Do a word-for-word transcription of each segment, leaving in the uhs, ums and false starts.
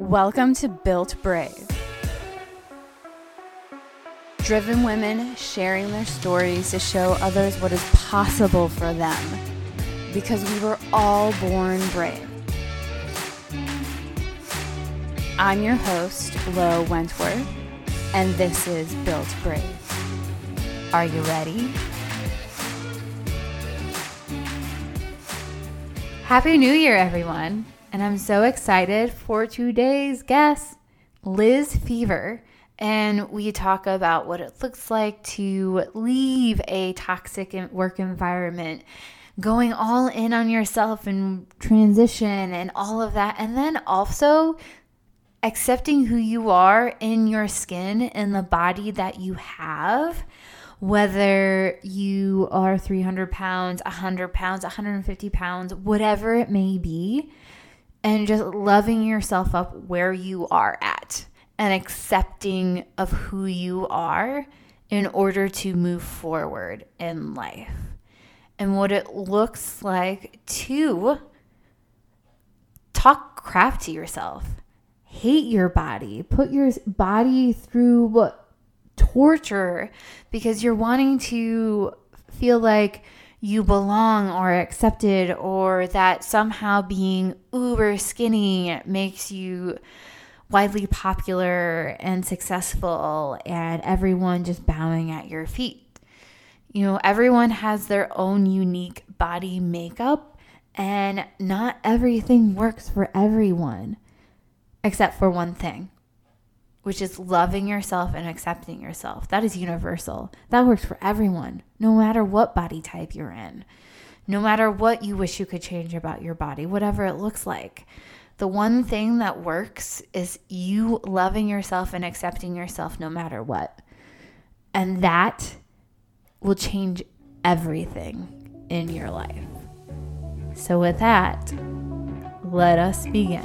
Welcome to Built Brave. Driven women sharing their stories to show others what is possible for them, because we were all born brave. I'm your host, Lo Wentworth, and this is Built Brave. Are you ready? Happy New Year, everyone. And I'm so excited for today's guest, Liz Fever. And we talk about what it looks like to leave a toxic work environment, going all in on yourself and transition and all of that. And then also accepting who you are in your skin and the body that you have. Whether you are three hundred pounds, one hundred pounds, one hundred fifty pounds, whatever it may be, and just loving yourself up where you are at and accepting of who you are in order to move forward in life. And what it looks like to talk crap to yourself, hate your body, put your body through what torture because you're wanting to feel like you belong or accepted, or that somehow being uber skinny makes you widely popular and successful and everyone just bowing at your feet. You know, everyone has their own unique body makeup and not everything works for everyone except for one thing, which is loving yourself and accepting yourself. That is universal. That works for everyone, no matter what body type you're in, no matter what you wish you could change about your body, whatever it looks like. The one thing that works is you loving yourself and accepting yourself no matter what. And that will change everything in your life. So with that, let us begin.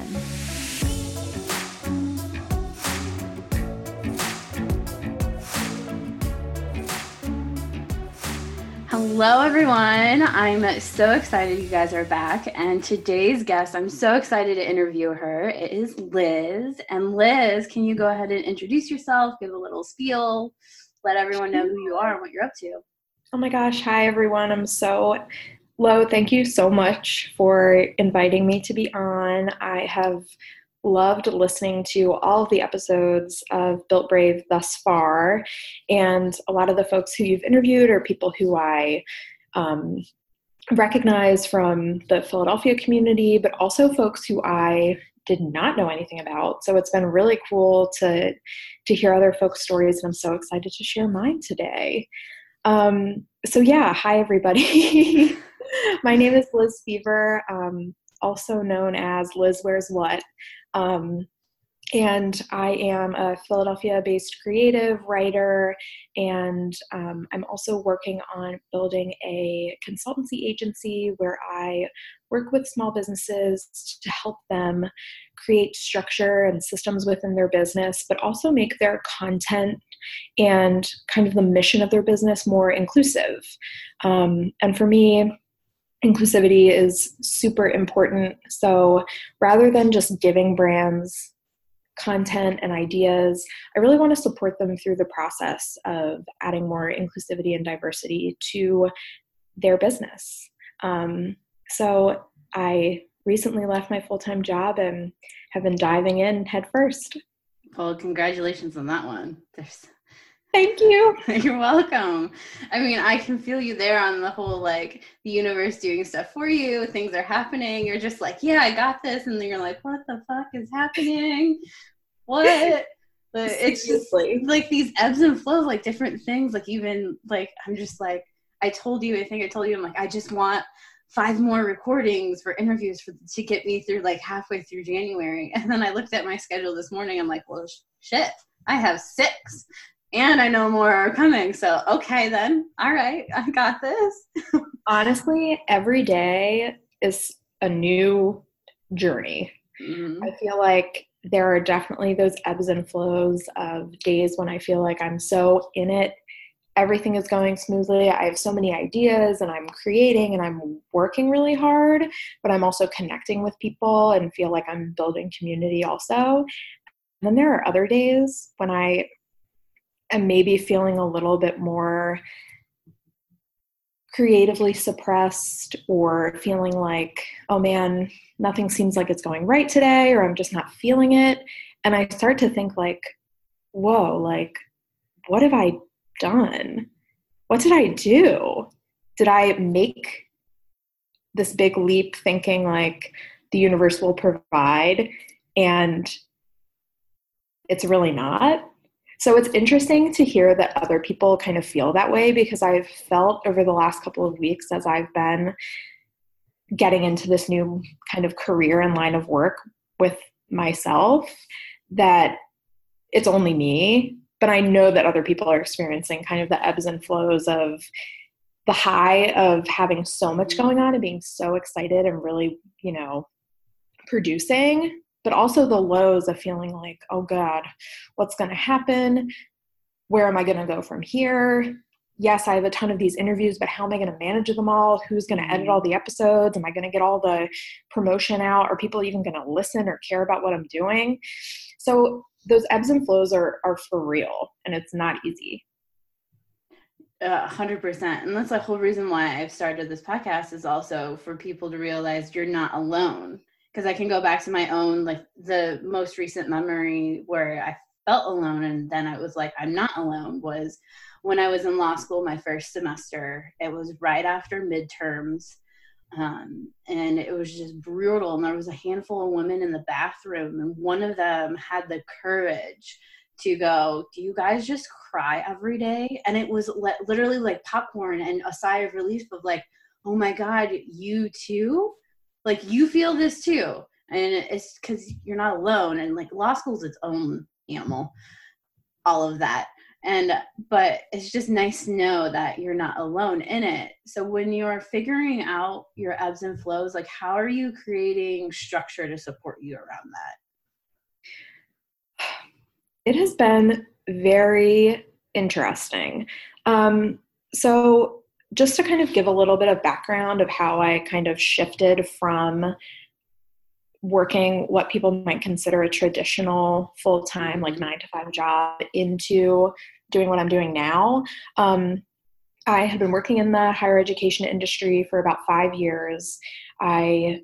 Hello, everyone. I'm so excited you guys are back. And today's guest, I'm so excited to interview her. It is Liz. And Liz, can you go ahead and introduce yourself, give a little spiel, let everyone know who you are and what you're up to? Oh my gosh. Hi, everyone. I'm so Lo, thank you so much for inviting me to be on. I have loved listening to all of the episodes of Built Brave thus far, and a lot of the folks who you've interviewed are people who I um, recognize from the Philadelphia community, but also folks who I did not know anything about. So it's been really cool to to hear other folks' stories, and I'm so excited to share mine today. Um, so yeah, hi everybody. My name is Liz Fever, um, also known as Liz Wears What. Um, and I am a Philadelphia-based creative writer, and um, I'm also working on building a consultancy agency where I work with small businesses to help them create structure and systems within their business, but also make their content and kind of the mission of their business more inclusive. Um, and for me, inclusivity is super important. So rather than just giving brands content and ideas, I really want to support them through the process of adding more inclusivity and diversity to their business. Um, so I recently left my full-time job and have been diving in head first. Well, congratulations on that one. There's Thank you. You're welcome. I mean, I can feel you there on the whole, like, the universe doing stuff for you. Things are happening. You're just like, yeah, I got this. And then you're like, what the fuck is happening? What? But it's just like these ebbs and flows, like different things. Like even like, I'm just like, I told you, I think I told you, I'm like, I just want five more recordings for interviews for to get me through like halfway through January. And then I looked at my schedule this morning. I'm like, well, sh- shit, I have six. And I know more are coming. So, okay, then. All right. I got this. Honestly, every day is a new journey. Mm-hmm. I feel like there are definitely those ebbs and flows of days when I feel like I'm so in it everything is going smoothly. I have so many ideas and I'm creating and I'm working really hard, but I'm also connecting with people and feel like I'm building community also. And then there are other days when I am maybe feeling a little bit more creatively suppressed, or feeling like, oh man, nothing seems like it's going right today, or I'm just not feeling it. And I start to think like, whoa, like, what have I done? What did I do? Did I make this big leap thinking like the universe will provide, and it's really not? So it's interesting to hear that other people kind of feel that way, because I've felt over the last couple of weeks as I've been getting into this new kind of career and line of work with myself that it's only me, but I know that other people are experiencing kind of the ebbs and flows of the high of having so much going on and being so excited and really, you know, producing, but also the lows of feeling like, oh God, what's going to happen? Where am I going to go from here? Yes, I have a ton of these interviews, but how am I going to manage them all? Who's going to edit all the episodes? Am I going to get all the promotion out? Are people even going to listen or care about what I'm doing? So those ebbs and flows are, are for real, and it's not easy. A hundred percent. And that's the whole reason why I've started this podcast, is also for people to realize you're not alone. Because I can go back to my own, like the most recent memory where I felt alone, and then I was like, I'm not alone, was when I was in law school, my first semester. It was right after midterms. Um, and it was just brutal. And there was a handful of women in the bathroom, and one of them had the courage to go, do you guys just cry every day? And it was le- literally like popcorn and a sigh of relief of like, oh my God, you too? Like, you feel this too. And it's because you're not alone. And like law school's its own animal, all of that. And, but it's just nice to know that you're not alone in it. So when you're figuring out your ebbs and flows, like how are you creating structure to support you around that? It has been very interesting. Um, so just to kind of give a little bit of background of how I kind of shifted from working what people might consider a traditional full-time, like nine to five job, into doing what I'm doing now. Um, I had been working in the higher education industry for about five years. I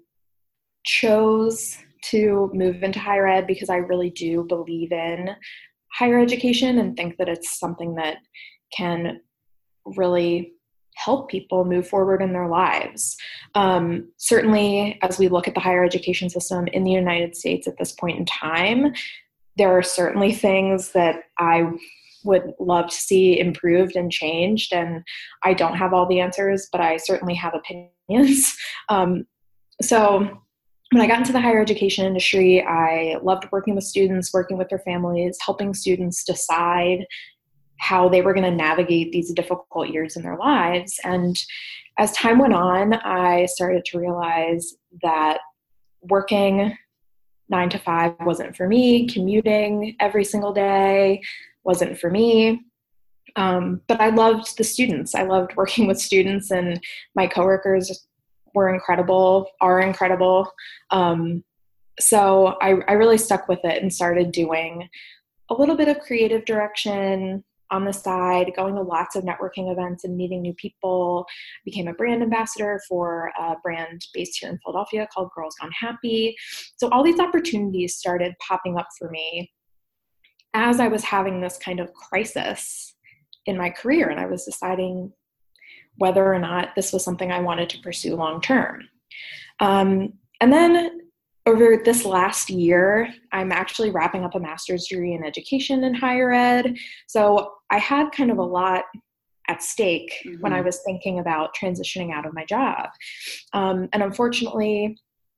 chose to move into higher ed because I really do believe in higher education and think that it's something that can really help people move forward in their lives. Um, certainly, as we look at the higher education system in the United States at this point in time, there are certainly things that I would love to see improved and changed, and I don't have all the answers, but I certainly have opinions. Um, so when I got into the higher education industry, I loved working with students, working with their families, helping students decide how they were going to navigate these difficult years in their lives. And as time went on, I started to realize that working nine to five wasn't for me. Commuting every single day wasn't for me. Um, but I loved the students. I loved working with students, and my coworkers were incredible, are incredible. Um, so I, I really stuck with it and started doing a little bit of creative direction on the side, going to lots of networking events and meeting new people. Became a brand ambassador for a brand based here in Philadelphia called Girls Gone Happy. So all these opportunities started popping up for me as I was having this kind of crisis in my career, and I was deciding whether or not this was something I wanted to pursue long term. Um, and then over this last year, I'm actually wrapping up a master's degree in education in higher ed. So I had kind of a lot at stake mm-hmm. when I was thinking about transitioning out of my job. Um, and unfortunately,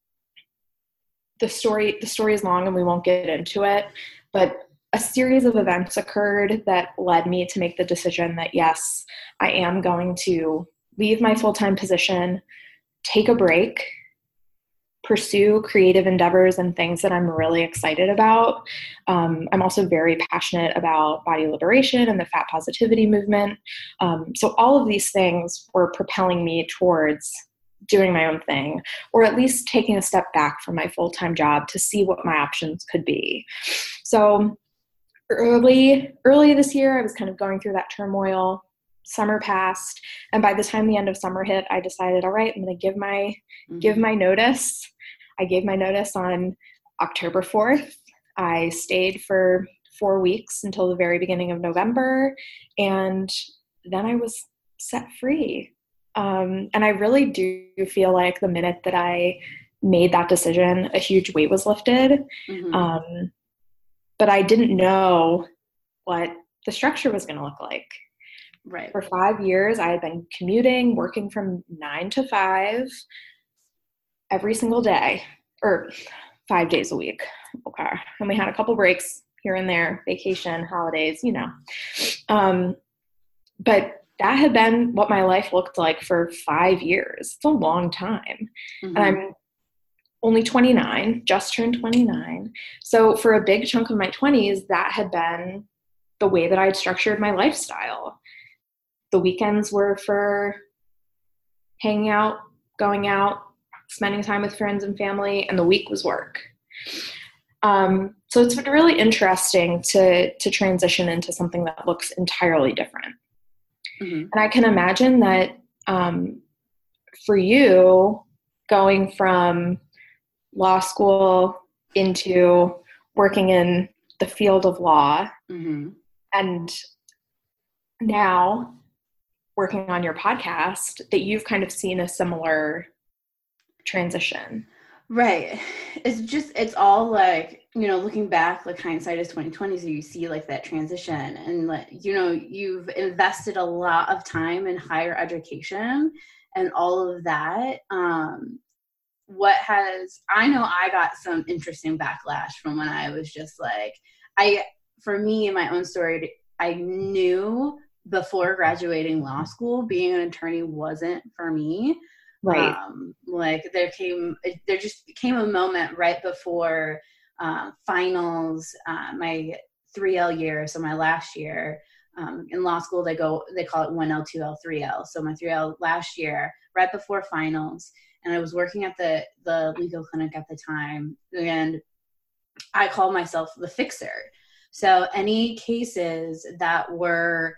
the story, the story is long and we won't get into it, but a series of events occurred that led me to make the decision that, yes, I am going to leave my full-time position, take a break, pursue creative endeavors and things that I'm really excited about. Um, I'm also very passionate about body liberation and the fat positivity movement. Um, so all of these things were propelling me towards doing my own thing, or at least taking a step back from my full-time job to see what my options could be. So early, early this year, I was kind of going through that turmoil. Summer passed, and by the time the end of summer hit, I decided, all right, I'm going to give my mm-hmm. give my notice. I gave my notice on October fourth. I stayed for four weeks until the very beginning of November, and then I was set free. Um, and I really do feel like the minute that I made that decision, a huge weight was lifted. Mm-hmm. Um, but I didn't know what the structure was going to look like. Right. For five years, I had been commuting, working from nine to five every single day, or five days a week. Okay. And we had a couple breaks here and there, vacation, holidays, you know. Um, but that had been what my life looked like for five years. It's a long time. Mm-hmm. And I'm only twenty-nine, just turned twenty-nine. So for a big chunk of my twenties, that had been the way that I'd structured my lifestyle. The weekends were for hanging out, going out, spending time with friends and family, and the week was work. Um, so it's been really interesting to to transition into something that looks entirely different. Mm-hmm. And I can imagine that um, for you, going from law school into working in the field of law, mm-hmm. and now working on your podcast, that you've kind of seen a similar transition. Right. It's just, it's all like, you know, looking back, like hindsight is twenty twenty. So you see like that transition, and like, you know, you've invested a lot of time in higher education and all of that. Um, what has, I know I got some interesting backlash from when I was just like, I, for me, in my own story, I knew before graduating law school, being an attorney wasn't for me. Right. Um, like there came, there just came a moment right before uh, finals, uh, my three L year. So my last year um, in law school, they go, they call it one L, two L, three L. So my three L last year, right before finals, and I was working at the, the legal clinic at the time, and I called myself the fixer. So any cases that were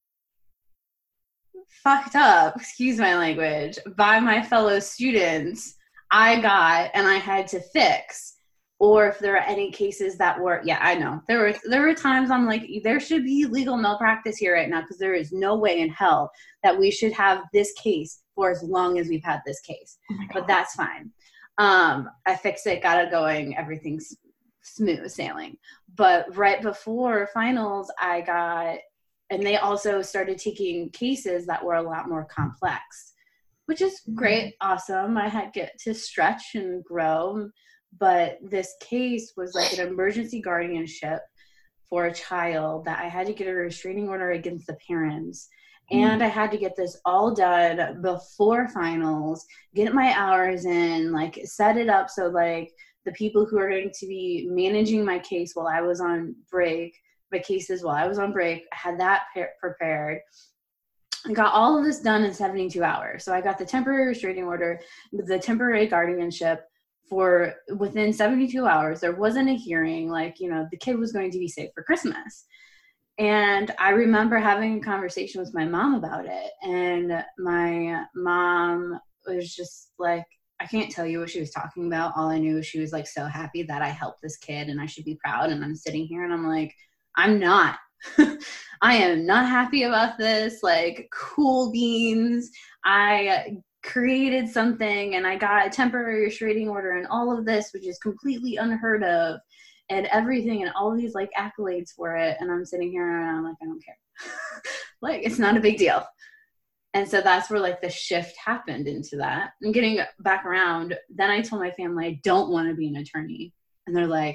fucked up, excuse my language, by my fellow students, I got and I had to fix. Or if there are any cases that were, yeah, I know. There were there were times I'm like, there should be legal malpractice here right now, because there is no way in hell that we should have this case for as long as we've had this case. Oh, but that's fine. Um, I fixed it, got it going, everything's smooth sailing. But right before finals, I got, and they also started taking cases that were a lot more complex, which is great, awesome. I had get to stretch and grow. But this case was like an emergency guardianship for a child that I had to get a restraining order against the parents. And I had to get this all done before finals, get my hours in, like set it up so like the people who are going to be managing my case while I was on break, my cases while I was on break, I had that pre- prepared. I got all of this done in seventy-two hours. So I got the temporary restraining order, the temporary guardianship for within seventy-two hours. There wasn't a hearing, like, you know, the kid was going to be safe for Christmas. And I remember having a conversation with my mom about it. And my mom was just like, I can't tell you what she was talking about. All I knew is she was like so happy that I helped this kid and I should be proud. And I'm sitting here and I'm like, I'm not. I am not happy about this. Like, cool beans. I created something and I got a temporary restraining order and all of this, which is completely unheard of, and everything, and all these like accolades for it. And I'm sitting here and I'm like, I don't care. Like, it's not a big deal. And so that's where like the shift happened into that. And getting back around, then I told my family I don't want to be an attorney. And they're like,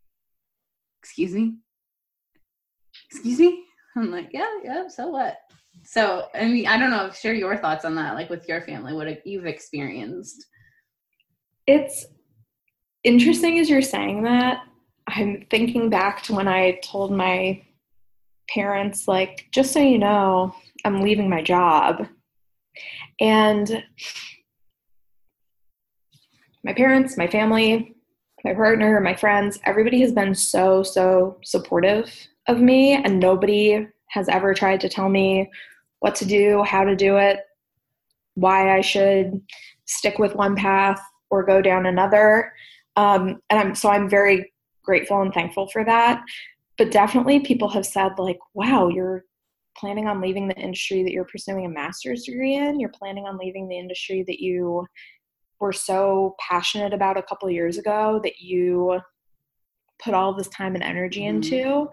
excuse me? Excuse me? I'm like, yeah, yeah, so what? So, I mean, I don't know, share your thoughts on that, like with your family, what you've experienced. It's interesting as you're saying that. I'm thinking back to when I told my parents, like, just so you know, I'm leaving my job. And my parents, my family, my partner, my friends, everybody has been so, so supportive of me, and nobody has ever tried to tell me what to do, how to do it, why I should stick with one path or go down another. Um, and I'm, so I'm very grateful and thankful for that. But definitely people have said, like, wow, you're planning on leaving the industry that you're pursuing a master's degree in. You're planning on leaving the industry that you were so passionate about a couple of years ago, that you put all this time and energy Mm-hmm. into.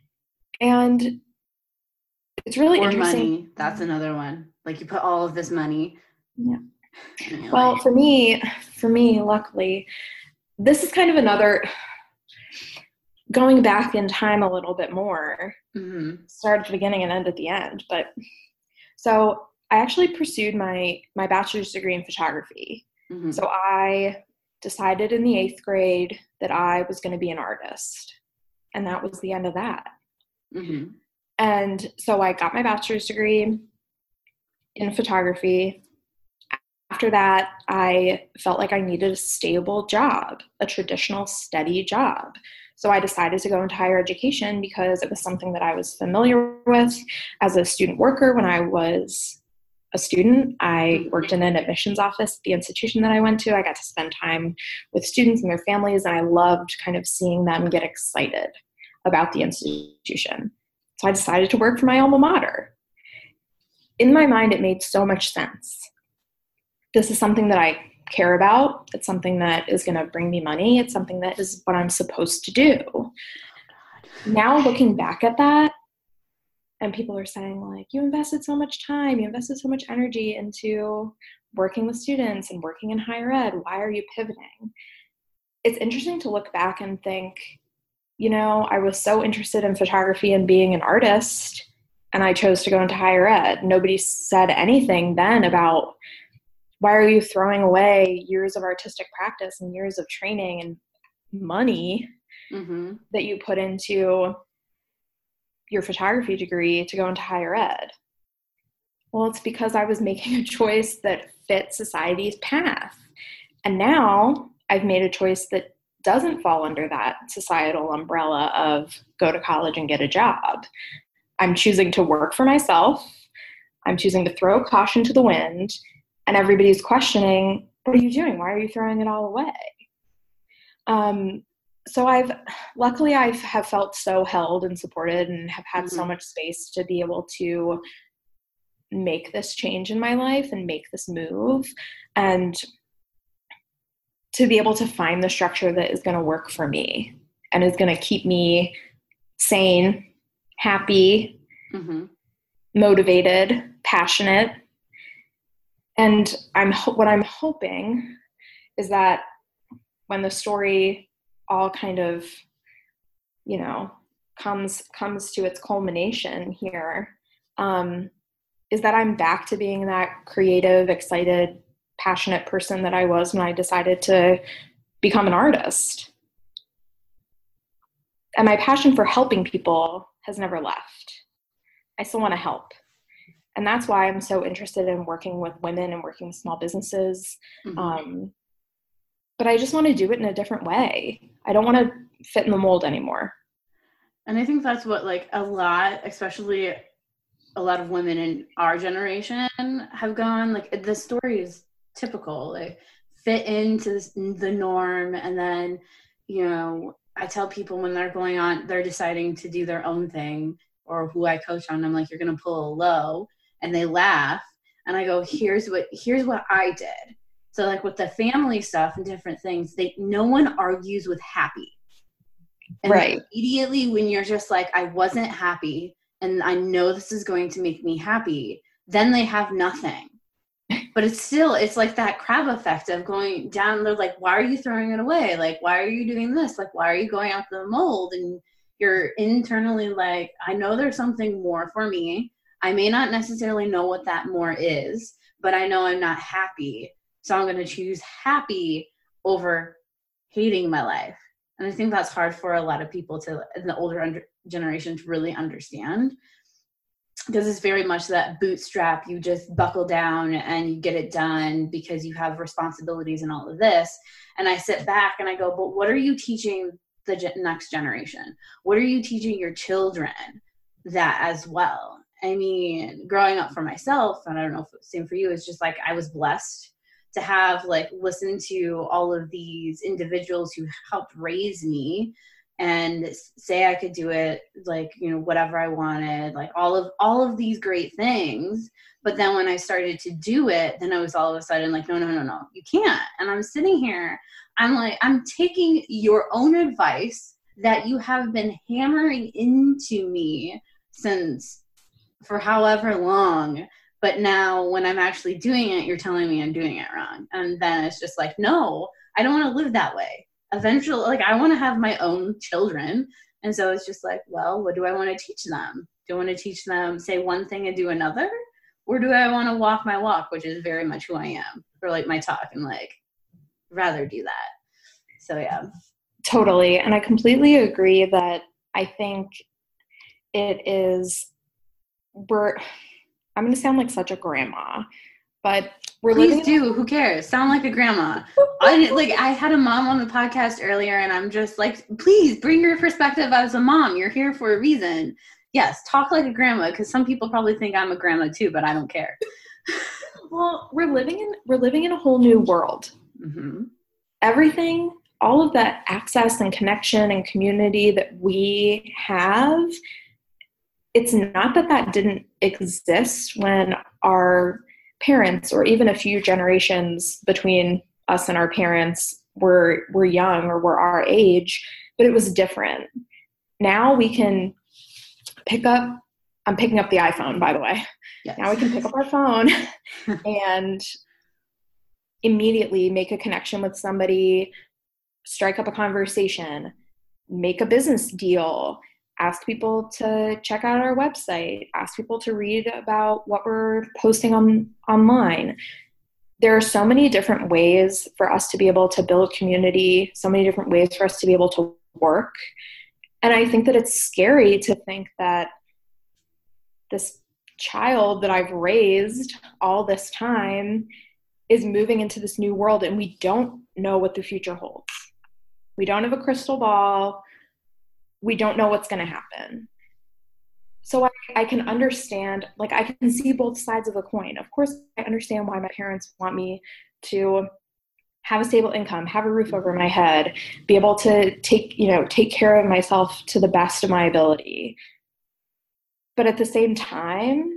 And it's really or interesting. Money. That's another one. Like, you put all of this money. Yeah. Well, like, for me, for me, luckily, this is kind of another, going back in time a little bit more, mm-hmm. start at the beginning and end at the end. But so I actually pursued my, my bachelor's degree in photography. Mm-hmm. So I decided in the eighth grade that I was going to be an artist. And that was the end of that. Mm-hmm. And so I got my bachelor's degree in photography. After that, I felt like I needed a stable job, a traditional, steady job. So I decided to go into higher education because it was something that I was familiar with as a student worker. When I was a student, I worked in an admissions office at the institution that I went to. I got to spend time with students and their families, and I loved kind of seeing them get excited about the institution. So I decided to work for my alma mater. In my mind, it made so much sense. This is something that I care about. It's something that is going to bring me money. It's something that is what I'm supposed to do. Now looking back at that, and people are saying, like, you invested so much time, you invested so much energy into working with students and working in higher ed. Why are you pivoting? It's interesting to look back and think, you know, I was so interested in photography and being an artist, and I chose to go into higher ed. Nobody said anything then about, why are you throwing away years of artistic practice and years of training and money mm-hmm. that you put into your photography degree to go into higher ed? Well, it's because I was making a choice that fit society's path. And now I've made a choice that doesn't fall under that societal umbrella of go to college and get a job. I'm choosing to work for myself. I'm choosing to throw caution to the wind. And everybody's questioning, what are you doing? Why are you throwing it all away? Um, so I've, luckily I have felt so held and supported and have had mm-hmm. so much space to be able to make this change in my life and make this move, and to be able to find the structure that is going to work for me and is going to keep me sane, happy, mm-hmm. motivated, passionate. And I'm what I'm hoping is that when the story all kind of, you know, comes comes to its culmination here, um, is that I'm back to being that creative, excited, passionate person that I was when I decided to become an artist. And my passion for helping people has never left. I still want to help. And that's why I'm so interested in working with women and working with small businesses. Mm-hmm. Um, but I just want to do it in a different way. I don't want to fit in the mold anymore. And I think that's what, like, a lot, especially a lot of women in our generation have gone, like, the story is typical, like, fit into this, the norm. And then, you know, I tell people when they're going on, they're deciding to do their own thing, or who I coach on, I'm like, you're going to pull a low. And they laugh, and I go, here's what, here's what I did. So, like, with the family stuff and different things, they, no one argues with happy. And right. Immediately when you're just like, I wasn't happy, and I know this is going to make me happy, then they have nothing. But it's still, it's like that crab effect of going down. They're like, why are you throwing it away? Like, why are you doing this? Like, why are you going out the mold? And you're internally like, I know there's something more for me. I may not necessarily know what that more is, but I know I'm not happy. So I'm going to choose happy over hating my life. And I think that's hard for a lot of people to, in the older under, generation, to really understand, because it's very much that bootstrap, you just buckle down and you get it done because you have responsibilities and all of this. And I sit back and I go, but what are you teaching the ge- next generation? What are you teaching your children that as well? I mean, growing up for myself, and I don't know if it's the same for you, it's just like I was blessed to have like listened to all of these individuals who helped raise me and say I could do it, like, you know, whatever I wanted, like all of all of these great things. But then when I started to do it, then I was all of a sudden like, no, no, no, no, you can't. And I'm sitting here, I'm like, I'm taking your own advice that you have been hammering into me since for however long. But now when I'm actually doing it, you're telling me I'm doing it wrong. And then it's just like, no, I don't want to live that way. Eventually, like, I want to have my own children. And so it's just like, well, what do I want to teach them? Do I want to teach them, say one thing and do another? Or do I want to walk my walk, which is very much who I am, or like my talk, and like rather do that. So, yeah. Totally. And I completely agree that I think it is, we're, I'm going to sound like such a grandma, but we're Please living do. Who cares? Sound like a grandma. I, like I had a mom on the podcast earlier, and I'm just like, please bring your perspective as a mom. You're here for a reason. Yes, talk like a grandma, because some people probably think I'm a grandma too, but I don't care. Well, we're living in we're living in a whole new world. Mm-hmm. Everything, all of that access and connection and community that we have, it's not that that didn't exist when our parents, or even a few generations between us and our parents, were were young or were our age, but it was different. Now we can pick up, I'm picking up the iPhone, by the way. Yes. Now we can pick up our phone and immediately make a connection with somebody, strike up a conversation, make a business deal, ask people to check out our website, ask people to read about what we're posting on online. There are so many different ways for us to be able to build community, so many different ways for us to be able to work. And I think that it's scary to think that this child that I've raised all this time is moving into this new world, and we don't know what the future holds. We don't have a crystal ball. We don't know what's going to happen. So I, I can understand, like I can see both sides of the coin. Of course, I understand why my parents want me to have a stable income, have a roof over my head, be able to take, you know, take care of myself to the best of my ability. But at the same time,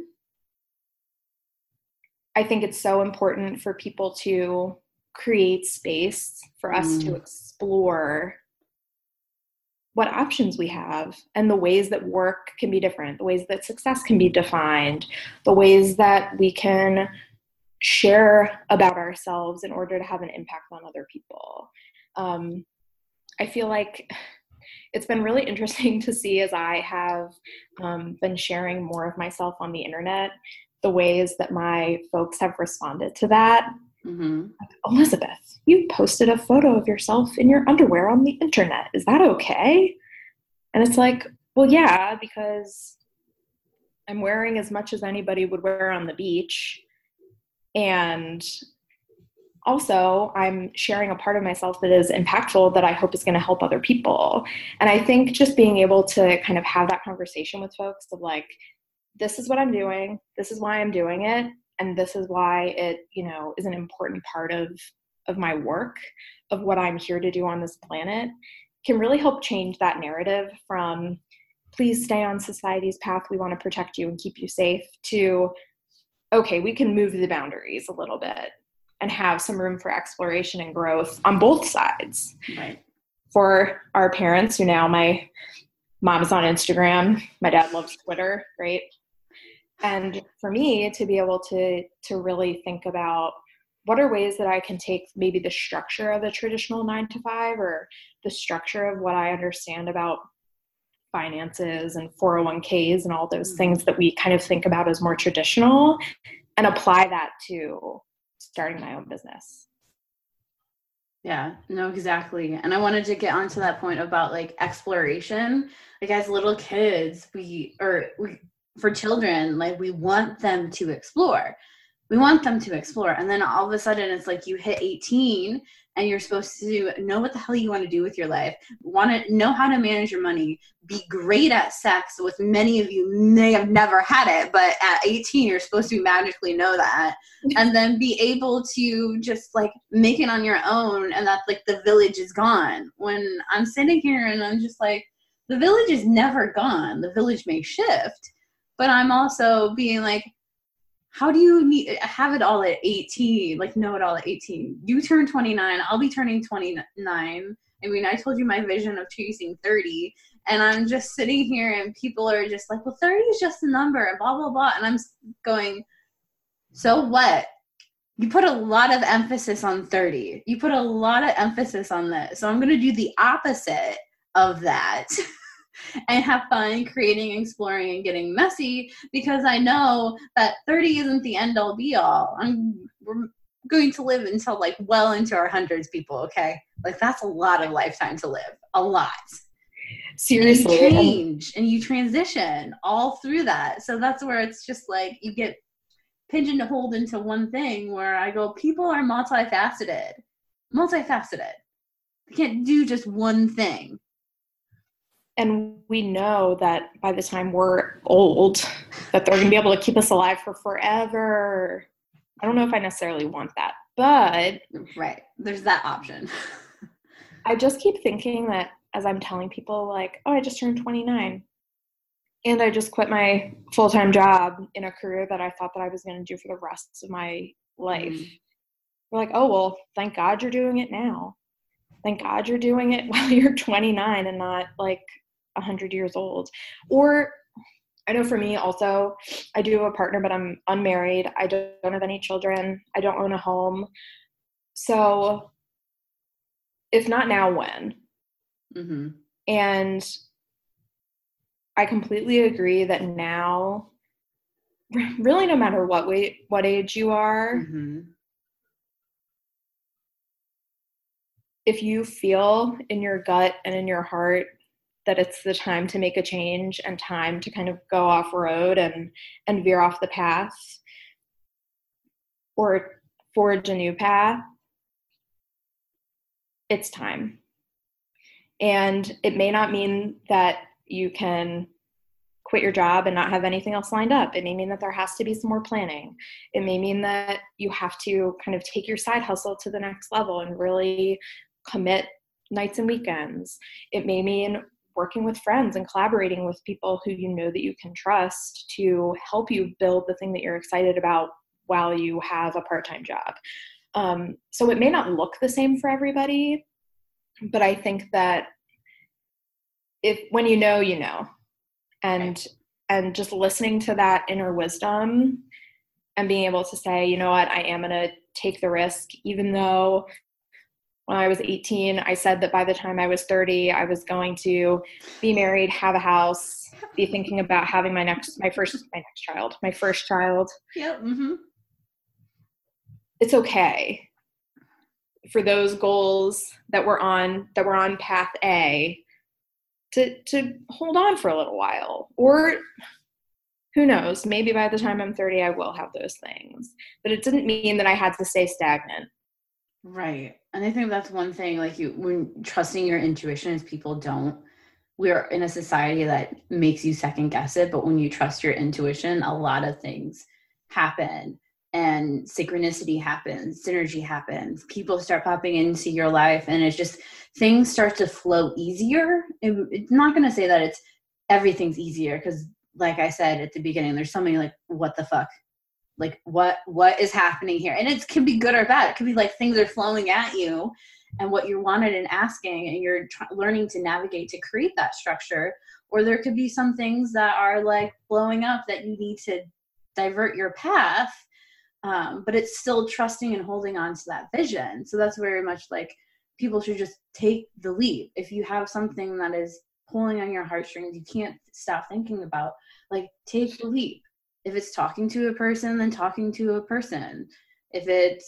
I think it's so important for people to create space for us mm. to explore what options we have, and the ways that work can be different, the ways that success can be defined, the ways that we can share about ourselves in order to have an impact on other people. Um, I feel like it's been really interesting to see, as I have um, been sharing more of myself on the internet, the ways that my folks have responded to that. Mm-hmm. Like, Elizabeth, you posted a photo of yourself in your underwear on the internet. Is that okay? And it's like, well, yeah, because I'm wearing as much as anybody would wear on the beach. And also I'm sharing a part of myself that is impactful, that I hope is going to help other people. And I think just being able to kind of have that conversation with folks of like, this is what I'm doing. This is why I'm doing it. And this is why it, you know, is an important part of, of my work, of what I'm here to do on this planet, can really help change that narrative from, please stay on society's path, we want to protect you and keep you safe, to, okay, we can move the boundaries a little bit and have some room for exploration and growth on both sides. Right. For our parents, who now, my mom's on Instagram, my dad loves Twitter, right? And for me to be able to to really think about, what are ways that I can take maybe the structure of a traditional nine to five, or the structure of what I understand about finances and four oh one k's and all those mm-hmm. things that we kind of think about as more traditional, and apply that to starting my own business. Yeah, no, exactly. And I wanted to get onto that point about like exploration. Like as little kids, we, or we, for children, like we want them to explore. We want them to explore. And then all of a sudden it's like you hit eighteen and you're supposed to know what the hell you want to do with your life, want to know how to manage your money, be great at sex, with many of you may have never had it, but at eighteen you're supposed to magically know that, and then be able to just like make it on your own, and that like the village is gone. When I'm sitting here and I'm just like, the village is never gone. The village may shift, but I'm also being like, how do you need have it all at eighteen? Like know it all at eighteen. You turn twenty-nine, I'll be turning twenty-nine. I mean, I told you my vision of chasing thirty, and I'm just sitting here and people are just like, well, thirty is just a number and blah, blah, blah. And I'm going, so what? You put a lot of emphasis on thirty. You put a lot of emphasis on this. So I'm going to do the opposite of that. And have fun creating, exploring, and getting messy, because I know that thirty isn't the end all be all. I'm we're going to live until like well into our hundreds, people, okay? Like that's a lot of lifetime to live. A lot. Seriously. And you change and you transition all through that. So that's where it's just like you get pigeonholed into one thing, where I go, people are multifaceted. Multifaceted. They can't do just one thing. And we know that by the time we're old, that they're going to be able to keep us alive for forever. I don't know if I necessarily want that, but right, there's that option. I just keep thinking that as I'm telling people like, oh, I just turned twenty-nine and I just quit my full-time job in a career that I thought that I was going to do for the rest of my life. Mm. We're like, oh, well, thank God you're doing it now. Thank God you're doing it while you're twenty-nine and not like one hundred years old. Or I know for me also, I do have a partner, but I'm unmarried. I don't have any children. I don't own a home. So if not now, when? Mm-hmm. And I completely agree that now, really no matter what weight, what age you are, mm-hmm. if you feel in your gut and in your heart that it's the time to make a change and time to kind of go off road and, and veer off the path or forge a new path, it's time. And it may not mean that you can quit your job and not have anything else lined up. It may mean that there has to be some more planning. It may mean that you have to kind of take your side hustle to the next level and really commit nights and weekends. It may mean working with friends and collaborating with people who you know that you can trust to help you build the thing that you're excited about while you have a part-time job. Um, so it may not look the same for everybody, but I think that if when you know, you know, and right. and just listening to that inner wisdom and being able to say, you know what, I am going to take the risk, even though when I was eighteen, I said that by the time I was thirty, I was going to be married, have a house, be thinking about having my next, my first, my next child, my first child. Yep. Mm-hmm. It's okay for those goals that were on, that were on path A to, to hold on for a little while, or who knows, maybe by the time I'm thirty, I will have those things, but it didn't mean that I had to stay stagnant. Right. And I think that's one thing, like you, when trusting your intuition, is people don't, we're in a society that makes you second guess it. But when you trust your intuition, a lot of things happen and synchronicity happens, synergy happens, people start popping into your life, and it's just, things start to flow easier. It, it's not going to say that it's everything's easier, because like I said at the beginning, there's something like, what the fuck? Like what, what is happening here? And it can be good or bad. It could be like things are flowing at you and what you wanted and asking, and you're tr- learning to navigate to create that structure. Or there could be some things that are like blowing up that you need to divert your path. Um, but it's still trusting and holding on to that vision. So that's very much like people should just take the leap. If you have something that is pulling on your heartstrings, you can't stop thinking about, like, take the leap. If it's talking to a person, then talking to a person. If it's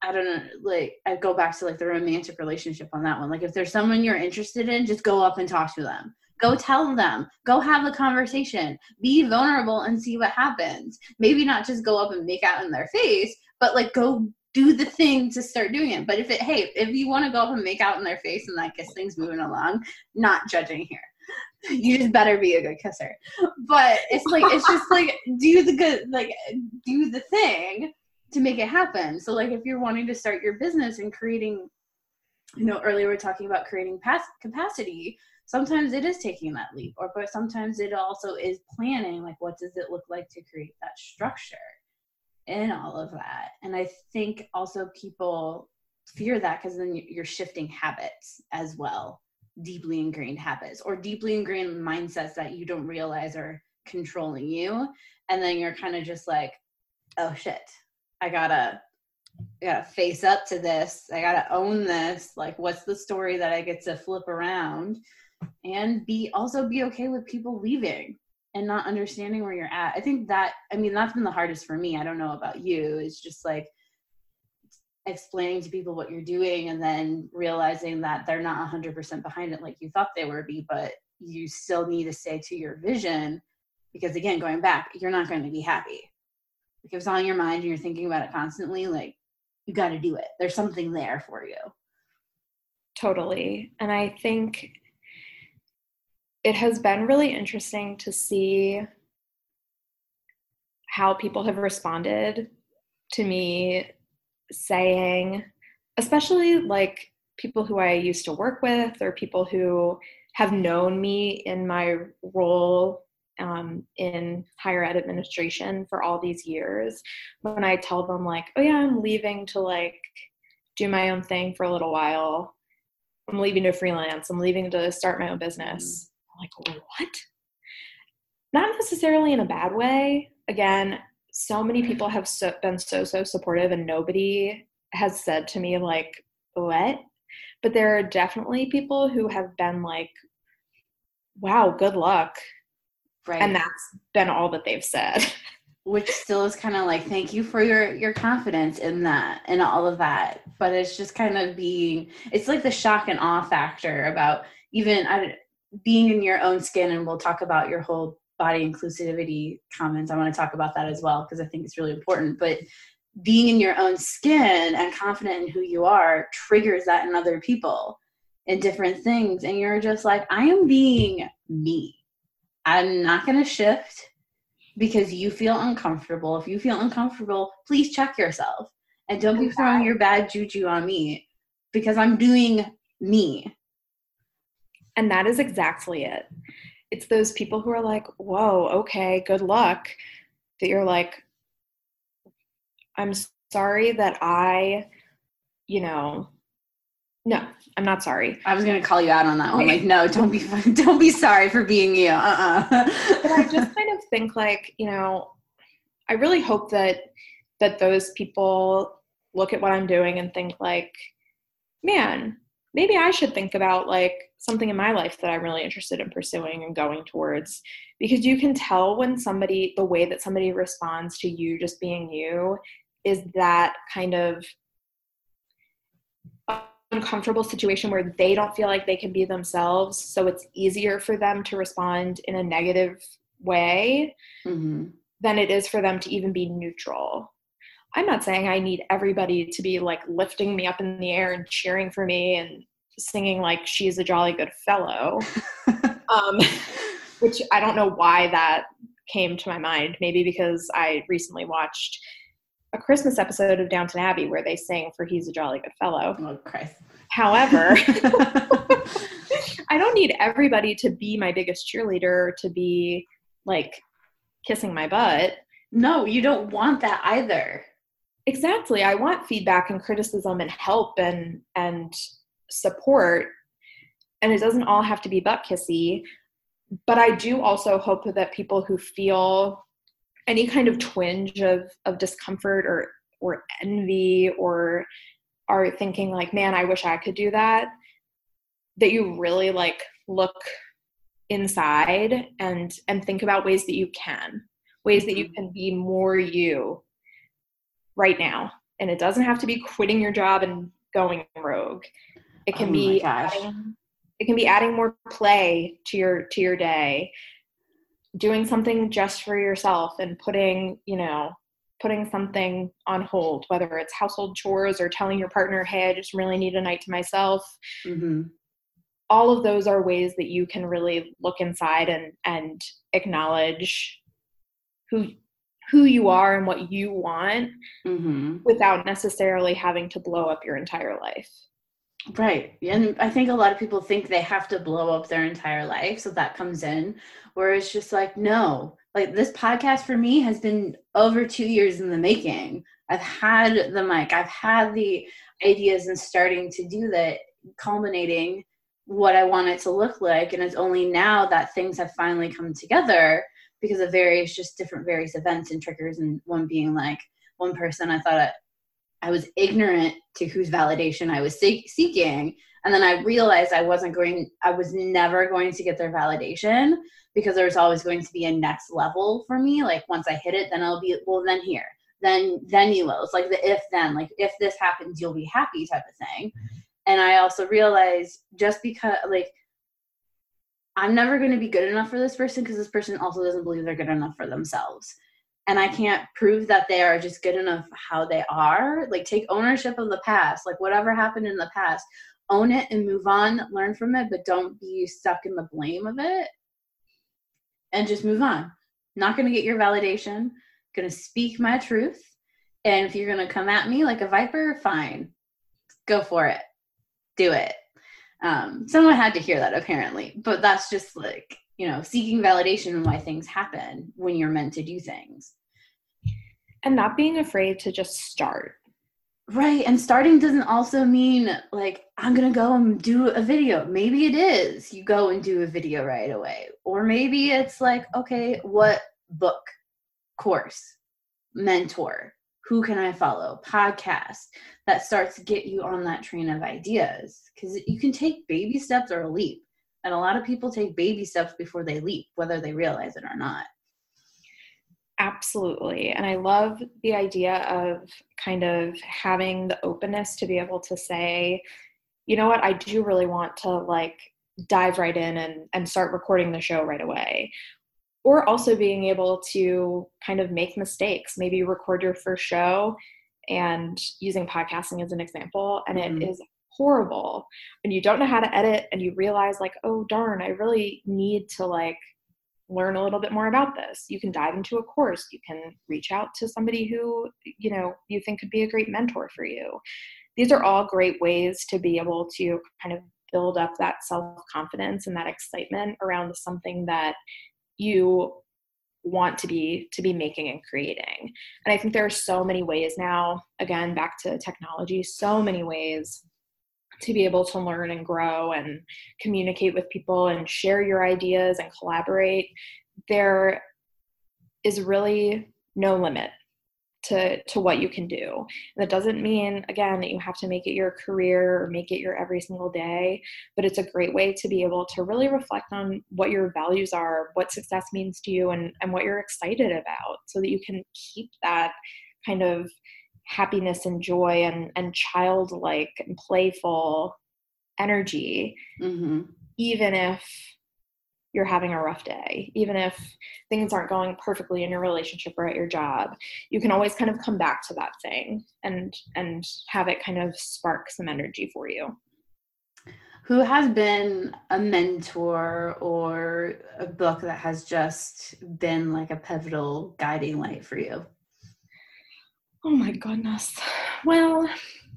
I don't know, like I go back to like the romantic relationship on that one. Like if there's someone you're interested in, just go up and talk to them. Go tell them, go have the conversation, be vulnerable and see what happens. Maybe not just go up and make out in their face, but like go do the thing to start doing it. But if it, hey, if you want to go up and make out in their face and that gets things moving along, not judging here. You just better be a good kisser. But it's like, it's just like, do the good, like do the thing to make it happen. So like if you're wanting to start your business and creating, you know, earlier we were talking about creating past capacity, sometimes it is taking that leap, or but sometimes it also is planning, like what does it look like to create that structure and all of that. And I think also people fear that because then you're shifting habits as well, deeply ingrained habits or deeply ingrained mindsets that you don't realize are controlling you. And then you're kind of just like, oh shit, I gotta, I gotta face up to this. I gotta own this. Like, what's the story that I get to flip around? And be also be okay with people leaving and not understanding where you're at. I think that, I mean, that's been the hardest for me. I don't know about you. It's just like explaining to people what you're doing and then realizing that they're not one hundred percent behind it like you thought they were be, but you still need to stay to your vision because again, going back, you're not going to be happy. If it's on your mind and you're thinking about it constantly, like you got to do it. There's something there for you. Totally. And I think it has been really interesting to see how people have responded to me saying, especially like people who I used to work with or people who have known me in my role um, in higher ed administration for all these years. When I tell them like, oh yeah, I'm leaving to like do my own thing for a little while. I'm leaving to freelance. I'm leaving to start my own business. I'm like, what? Not necessarily in a bad way. Again, so many people have so, been so, so supportive and nobody has said to me like, what? But there are definitely people who have been like, wow, good luck. Right. And that's been all that they've said. Which still is kind of like, thank you for your, your confidence in that and all of that. But it's just kind of being, it's like the shock and awe factor about even I, being in your own skin. And we'll talk about your whole body inclusivity comments. I want to talk about that as well, because I think it's really important. But being in your own skin and confident in who you are triggers that in other people and different things. And you're just like, I am being me. I'm not going to shift because you feel uncomfortable. If you feel uncomfortable, please check yourself and don't be throwing your bad juju on me because I'm doing me. And that is exactly it. It's those people who are like, whoa, okay, good luck. That you're like, I'm sorry that I, you know, no, I'm not sorry. I was going to call you out on that one. Like, no, don't be, don't be sorry for being you. Uh-uh. But I just kind of think like, you know, I really hope that, that those people look at what I'm doing and think like, man, maybe I should think about like something in my life that I'm really interested in pursuing and going towards, because you can tell when somebody, the way that somebody responds to you just being you is that kind of uncomfortable situation where they don't feel like they can be themselves. So it's easier for them to respond in a negative way mm-hmm. than it is for them to even be neutral. I'm not saying I need everybody to be like lifting me up in the air and cheering for me and singing like she's a jolly good fellow, um, which I don't know why that came to my mind. Maybe because I recently watched a Christmas episode of Downton Abbey where they sing for He's a Jolly Good Fellow. Oh, Christ. However, I don't need everybody to be my biggest cheerleader, to be like kissing my butt. No, you don't want that either. Exactly. I want feedback and criticism and help and and support. And it doesn't all have to be butt kissy. But I do also hope that people who feel any kind of twinge of, of discomfort or or envy or are thinking like, man, I wish I could do that, that you really like look inside and and think about ways that you can, ways mm-hmm. that you can be more you right now. And it doesn't have to be quitting your job and going rogue. It can Oh be my gosh. adding, it can be adding more play to your to your day, doing something just for yourself and putting, you know, putting something on hold, whether it's household chores or telling your partner, hey, I just really need a night to myself. Mm-hmm. All of those are ways that you can really look inside and, and acknowledge who who you are and what you want, mm-hmm. without necessarily having to blow up your entire life. Right. And I think a lot of people think they have to blow up their entire life. So that comes in where it's just like, no, like this podcast for me has been over two years in the making. I've had the mic, I've had the ideas and starting to do that, culminating what I want it to look like. And it's only now that things have finally come together because of various, just different various events and triggers. And one being like one person I thought I was ignorant to whose validation I was seek- seeking. And then I realized I wasn't going, I was never going to get their validation because there was always going to be a next level for me. Like once I hit it, then I'll be, well, then here, then, then you will. It's like the if then, like if this happens, you'll be happy type of thing. And I also realized just because like, I'm never going to be good enough for this person because this person also doesn't believe they're good enough for themselves. And I can't prove that they are just good enough how they are. Like take ownership of the past, like whatever happened in the past, own it and move on, learn from it, but don't be stuck in the blame of it and just move on. Not going to get your validation, going to speak my truth. And if you're going to come at me like a viper, fine, go for it. Do it. Um, someone had to hear that apparently, but that's just like, you know, seeking validation and why things happen when you're meant to do things. And not being afraid to just start. Right. And starting doesn't also mean like, I'm going to go and do a video. Maybe it is you go and do a video right away. Or maybe it's like, okay, what book, course, mentor, who can I follow, podcast that starts to get you on that train of ideas. Because you can take baby steps or a leap. And a lot of people take baby steps before they leap, whether they realize it or not. Absolutely. And I love the idea of kind of having the openness to be able to say, you know what, I do really want to like dive right in and, and start recording the show right away. Or also being able to kind of make mistakes, maybe record your first show and using podcasting as an example, and Mm-hmm. it is horrible and you don't know how to edit and you realize like, oh darn, I really need to like learn a little bit more about this. You can dive into a course. You can reach out to somebody who, you know, you think could be a great mentor for you. These are all great ways to be able to kind of build up that self-confidence and that excitement around something that you want to be to be making and creating. And I think there are so many ways now, again, back to technology, so many ways to be able to learn and grow and communicate with people and share your ideas and collaborate. There is really no limit to, to what you can do. And that doesn't mean, again, that you have to make it your career or make it your every single day, but it's a great way to be able to really reflect on what your values are, what success means to you, and, and what you're excited about, so that you can keep that kind of happiness and joy and, and childlike and playful energy, Mm-hmm. even if you're having a rough day, even if things aren't going perfectly in your relationship or at your job. You can always kind of come back to that thing and and have it kind of spark some energy for you. Who has been a mentor or a book that has just been like a pivotal guiding light for you? Oh my goodness. Well,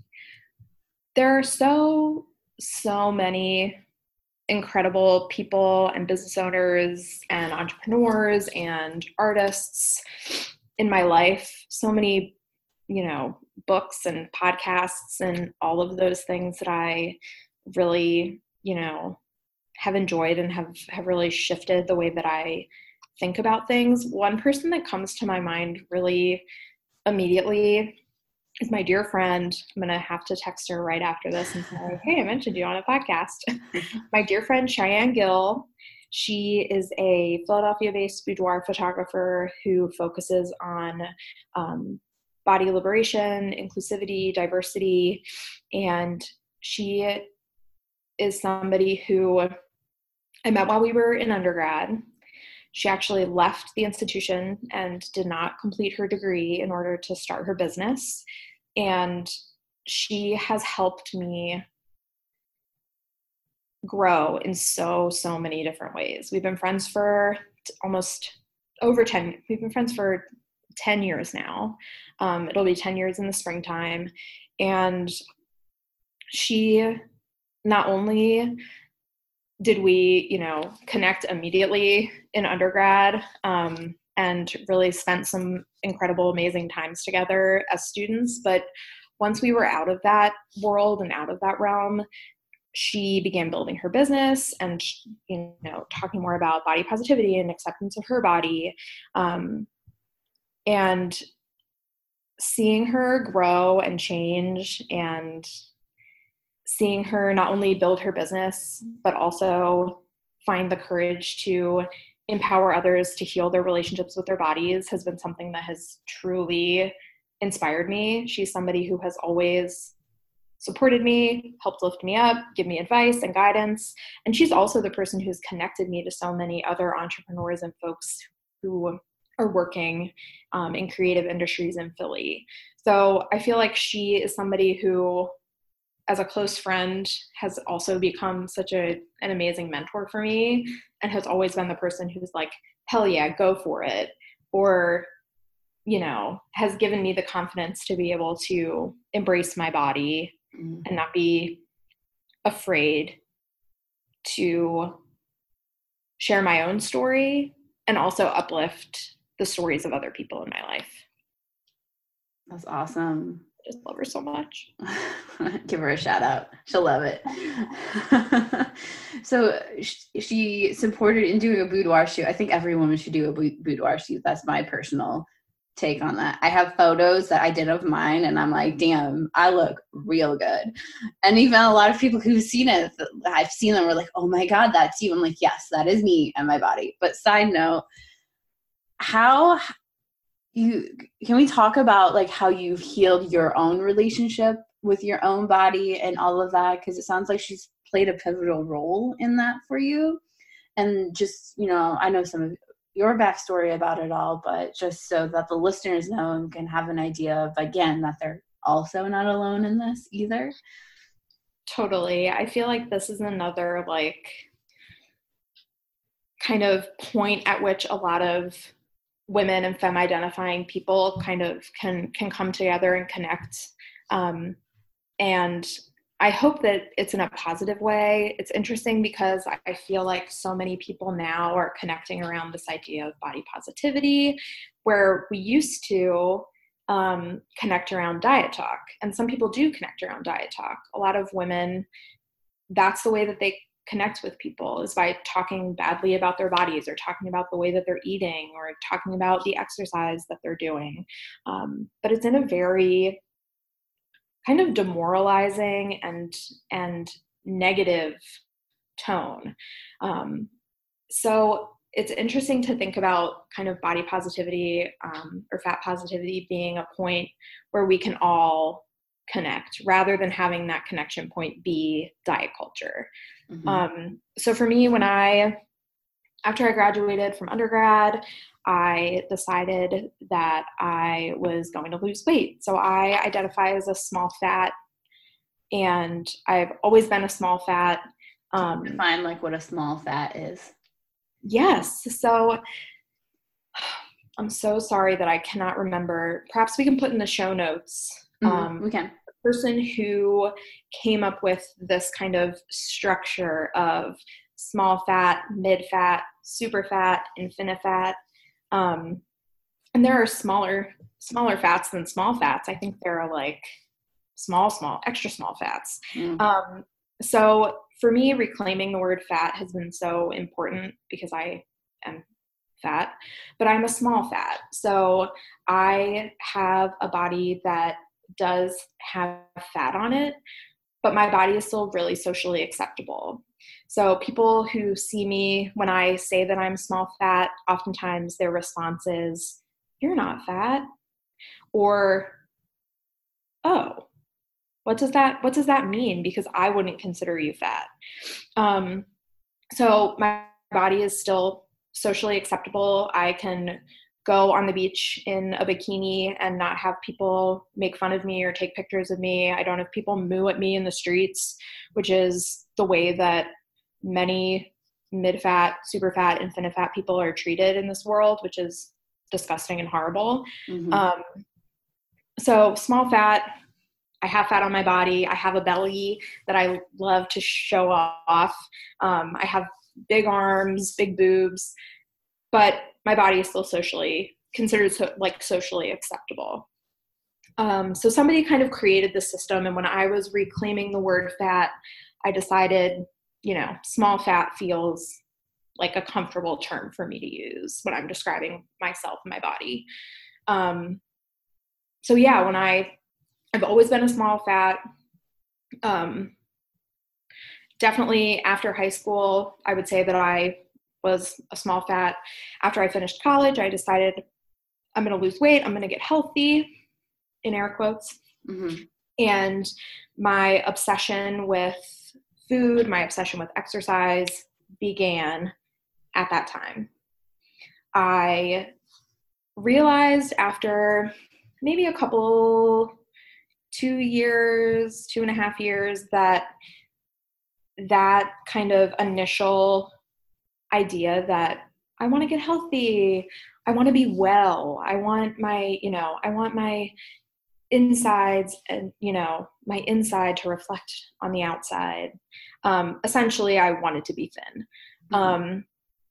there are so, so many incredible people and business owners and entrepreneurs and artists in my life. So many, you know, books and podcasts and all of those things that I really, you know, have enjoyed and have, have really shifted the way that I think about things. One person that comes to my mind really immediately is my dear friend. I'm going to have to text her right after this and say, hey, I mentioned you on a podcast. My dear friend, Cheyenne Gill. She is a Philadelphia-based boudoir photographer who focuses on um, body liberation, inclusivity, diversity. And she is somebody who I met while we were in undergrad. She actually left the institution and did not complete her degree in order to start her business. And she has helped me grow in so, so many different ways. We've been friends for almost over ten, we've been friends for ten years now. Um, it'll be ten years in the springtime. And she not only did we, you know, connect immediately in undergrad, um, and really spent some incredible, amazing times together as students, but once we were out of that world and out of that realm, she began building her business and, you know, talking more about body positivity and acceptance of her body. Um, and seeing her grow and change, and seeing her not only build her business, but also find the courage to empower others to heal their relationships with their bodies has been something that has truly inspired me. She's somebody who has always supported me, helped lift me up, give me advice and guidance. And she's also the person who's connected me to so many other entrepreneurs and folks who are working um, in creative industries in Philly. So I feel like she is somebody who, as a close friend, has also become such a, an amazing mentor for me, and has always been the person who's like, hell yeah, go for it. Or, you know, has given me the confidence to be able to embrace my body mm-hmm. and not be afraid to share my own story, and also uplift the stories of other people in my life. That's awesome. I just love her so much. Give her a shout out. She'll love it. So she supported in doing a boudoir shoot. I think every woman should do a boudoir shoot. That's my personal take on that. I have photos that I did of mine, and I'm like, damn, I look real good. And even a lot of people who've seen it, I've seen them, were like, oh my God, that's you. I'm like, yes, that is me and my body. But side note, how you can we talk about like how you've healed your own relationship with your own body and all of that? Because it sounds like she's played a pivotal role in that for you. And just, you know, I know some of your backstory about it all, but just so that the listeners know and can have an idea of, again, that they're also not alone in this either. Totally. I feel like this is another like kind of point at which a lot of women and femme identifying people kind of can can come together and connect. Um, and I hope that it's in a positive way. It's interesting because I feel like so many people now are connecting around this idea of body positivity, where we used to um, connect around diet talk. And some people do connect around diet talk. A lot of women, that's the way that they connect with people, is by talking badly about their bodies, or talking about the way that they're eating, or talking about the exercise that they're doing. Um, but it's in a very kind of demoralizing and and negative tone. Um, so it's interesting to think about kind of body positivity um, or fat positivity being a point where we can all connect, rather than having that connection point be diet culture. Mm-hmm. Um, so for me, when I, after I graduated from undergrad, I decided that I was going to lose weight. So I identify as a small fat, and I've always been a small fat. Um, Define like what a small fat is. Yes. So I'm so sorry that I cannot remember. Perhaps we can put in the show notes. Mm-hmm. Um, we can. The person who came up with this kind of structure of small fat, mid fat, super fat, infinite fat. Um, and there are smaller, smaller fats than small fats. I think there are like small, small, extra small fats. Mm. Um, so for me, reclaiming the word fat has been so important, because I am fat, but I'm a small fat. So I have a body that does have fat on it, but my body is still really socially acceptable. So people who see me when I say that I'm small fat, oftentimes their response is, "You're not fat," or oh, what does that, what does that mean? Because I wouldn't consider you fat. Um, so my body is still socially acceptable. I can go on the beach in a bikini and not have people make fun of me or take pictures of me. I don't have people moo at me in the streets, which is the way that many mid-fat, super fat, infinite fat people are treated in this world, which is disgusting and horrible. Mm-hmm. Um, so small fat, I have fat on my body. I have a belly that I love to show off. Um, I have big arms, big boobs, but my body is still socially considered so, like socially acceptable. Um, so somebody kind of created the system. And when I was reclaiming the word fat, I decided, you know, small fat feels like a comfortable term for me to use when I'm describing myself and my body. Um, so yeah, when I, I've always been a small fat. Um, definitely after high school, I would say that I was a small fat. After I finished college, I decided I'm going to lose weight. I'm going to get healthy, in air quotes. Mm-hmm. And my obsession with food, my obsession with exercise began at that time. I realized after maybe a couple, two years, two and a half years, that that kind of initial idea that I want to get healthy, I want to be well, I want my, you know, I want my insides and, you know, my inside to reflect on the outside. Um, essentially, I wanted to be thin. Mm-hmm. Um,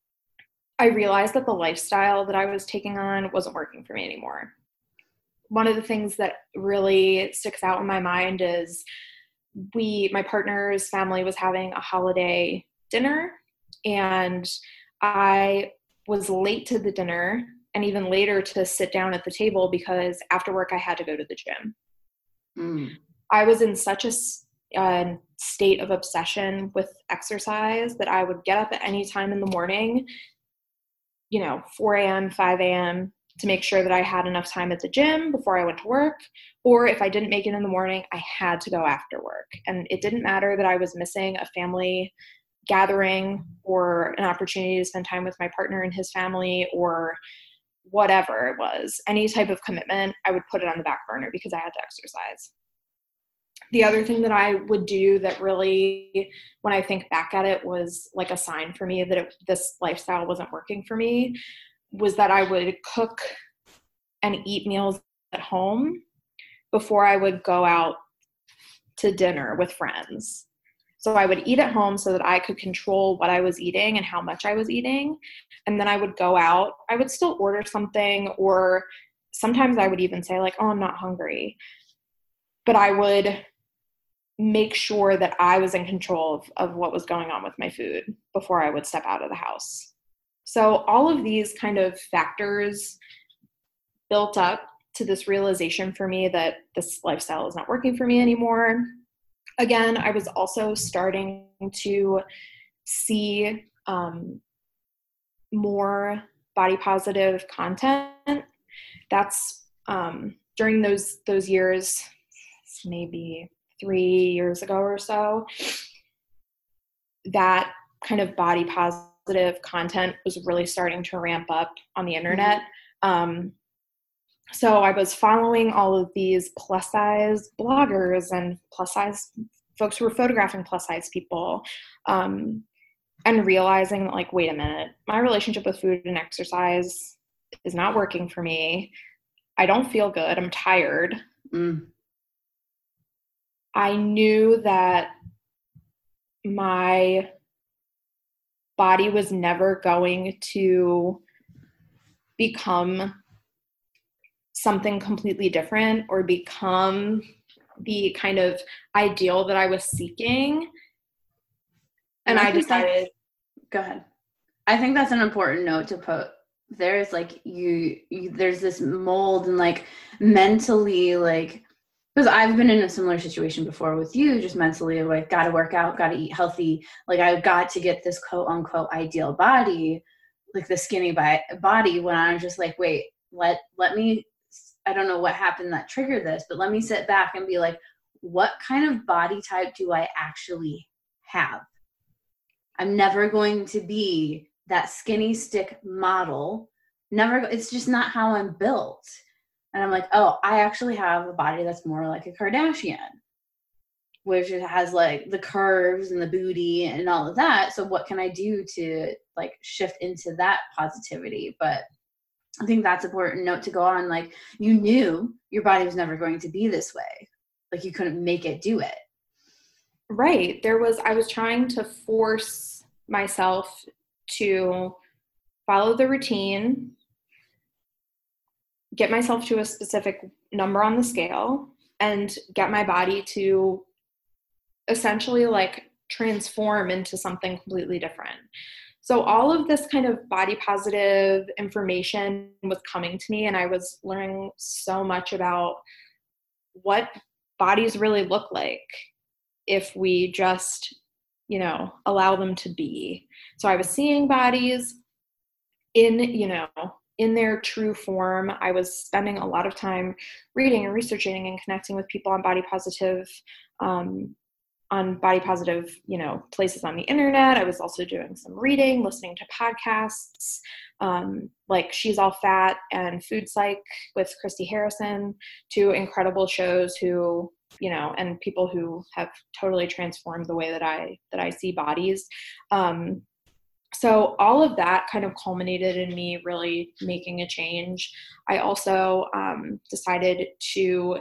I realized that the lifestyle that I was taking on wasn't working for me anymore. One of the things that really sticks out in my mind is we, my partner's family was having a holiday dinner, and I was late to the dinner and even later to sit down at the table because after work I had to go to the gym. Mm. I was in such a uh, state of obsession with exercise that I would get up at any time in the morning, you know, four a.m., five a.m., to make sure that I had enough time at the gym before I went to work. Or if I didn't make it in the morning, I had to go after work. And it didn't matter that I was missing a family gathering or an opportunity to spend time with my partner and his family or whatever it was. Any type of commitment, I would put it on the back burner because I had to exercise. The other thing that I would do that really, when I think back at it, was like a sign for me that it, this lifestyle wasn't working for me, was that I would cook and eat meals at home before I would go out to dinner with friends. So I would eat at home so that I could control what I was eating and how much I was eating. And then I would go out. I would still order something, or sometimes I would even say like, oh, I'm not hungry. But I would make sure that I was in control of, of what was going on with my food before I would step out of the house. So all of these kind of factors built up to this realization for me that this lifestyle is not working for me anymore. Again, I was also starting to see um, more body positive content. That's um, during those those years, maybe three years ago or so, that kind of body positive content was really starting to ramp up on the internet. Mm-hmm. Um, so I was following all of these plus size bloggers and plus size folks who were photographing plus size people, um, and realizing that, like, wait a minute, my relationship with food and exercise is not working for me. I don't feel good. I'm tired. Mm. I knew that my body was never going to become something completely different or become the kind of ideal that I was seeking. And I, I decided, go ahead. I think that's an important note to put. There's like you, you there's this mold and like mentally, like, because I've been in a similar situation before with you, just mentally, like, got to work out, got to eat healthy. Like, I've got to get this quote unquote ideal body, like the skinny body, when I'm just like, wait, let, let me, I don't know what happened that triggered this, but let me sit back and be like, what kind of body type do I actually have? I'm never going to be that skinny stick model. Never, it's just not how I'm built. And I'm like, oh, I actually have a body that's more like a Kardashian, which it has like the curves and the booty and all of that. So what can I do to like shift into that positivity? But I think that's an important note to go on. Like, you knew your body was never going to be this way. Like, you couldn't make it do it. Right. There was, I was trying to force myself to follow the routine, get myself to a specific number on the scale, and get my body to essentially like transform into something completely different. So all of this kind of body positive information was coming to me, and I was learning so much about what bodies really look like if we just, you know, allow them to be. So I was seeing bodies in, you know, in their true form. I was spending a lot of time reading and researching and connecting with people on body positive, um, on body positive, you know, places on the internet. I was also doing some reading, listening to podcasts, um, like She's All Fat and Food Psych with Christy Harrison, two incredible shows who, you know, and people who have totally transformed the way that I, that I see bodies. Um, so all of that kind of culminated in me really making a change. I also um, decided to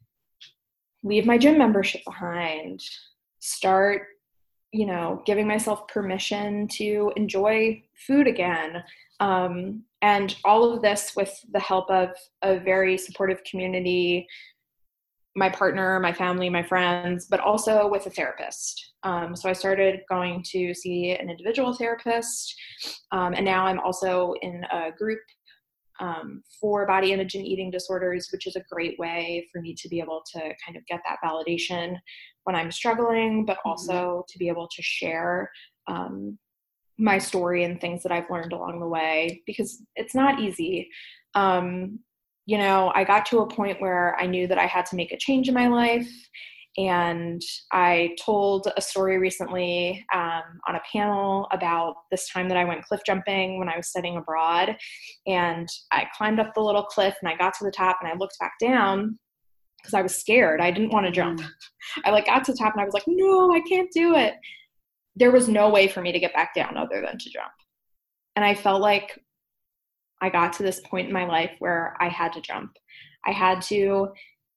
leave my gym membership behind, start, you know, giving myself permission to enjoy food again. Um, and all of this with the help of a very supportive community, my partner, my family, my friends, but also with a therapist. Um, so I started going to see an individual therapist. Um, and now I'm also in a group um, for body image and eating disorders, which is a great way for me to be able to kind of get that validation when I'm struggling, but also mm-hmm. to be able to share um, my story and things that I've learned along the way, because it's not easy. Um, you know, I got to a point where I knew that I had to make a change in my life. And I told a story recently um, on a panel about this time that I went cliff jumping when I was studying abroad. And I climbed up the little cliff and I got to the top and I looked back down because I was scared. I didn't want to jump. I like got to the top and I was like, no, I can't do it. There was no way for me to get back down other than to jump. And I felt like I got to this point in my life where I had to jump. I had to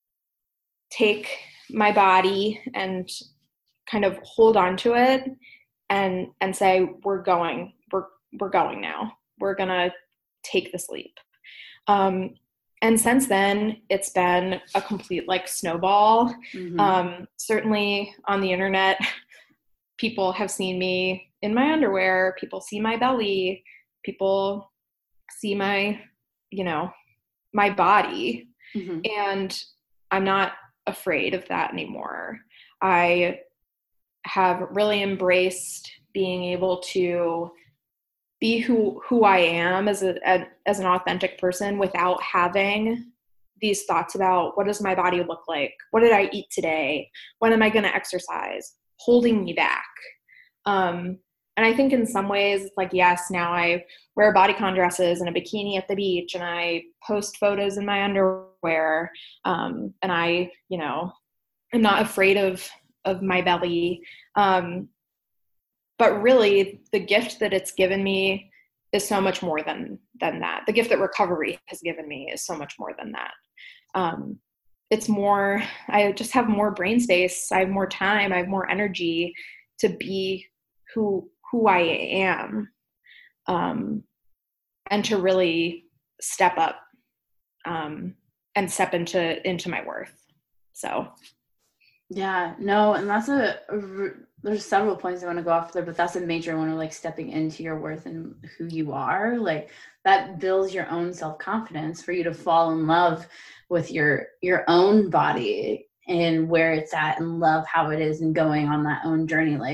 take my body and kind of hold on to it and and say, we're going, we're we're going now. We're gonna take this leap. Um, and since then, it's been a complete like snowball. Mm-hmm. Um, certainly on the internet, people have seen me in my underwear. People see my belly. People see my, you know, my body. Mm-hmm. And I'm not afraid of that anymore. I have really embraced being able to be who who I am as a, a as an authentic person without having these thoughts about what does my body look like? What did I eat today? When am I going to exercise? Holding me back. Um, and I think in some ways, like, yes, now I wear bodycon dresses and a bikini at the beach, and I post photos in my underwear. Um, and I, you know, I'm not afraid of, of my belly. Um, but really the gift that it's given me is so much more than, than that. The gift that recovery has given me is so much more than that. Um, it's more, I just have more brain space. I have more time. I have more energy to be who, who I am, um, and to really step up, um, and step into, into my worth. So. Yeah, no. And that's a, a there's several points I want to go off there, but that's a major one of like stepping into your worth and who you are. Like that builds your own self-confidence for you to fall in love with your, your own body and where it's at and love how it is and going on that own journey. Like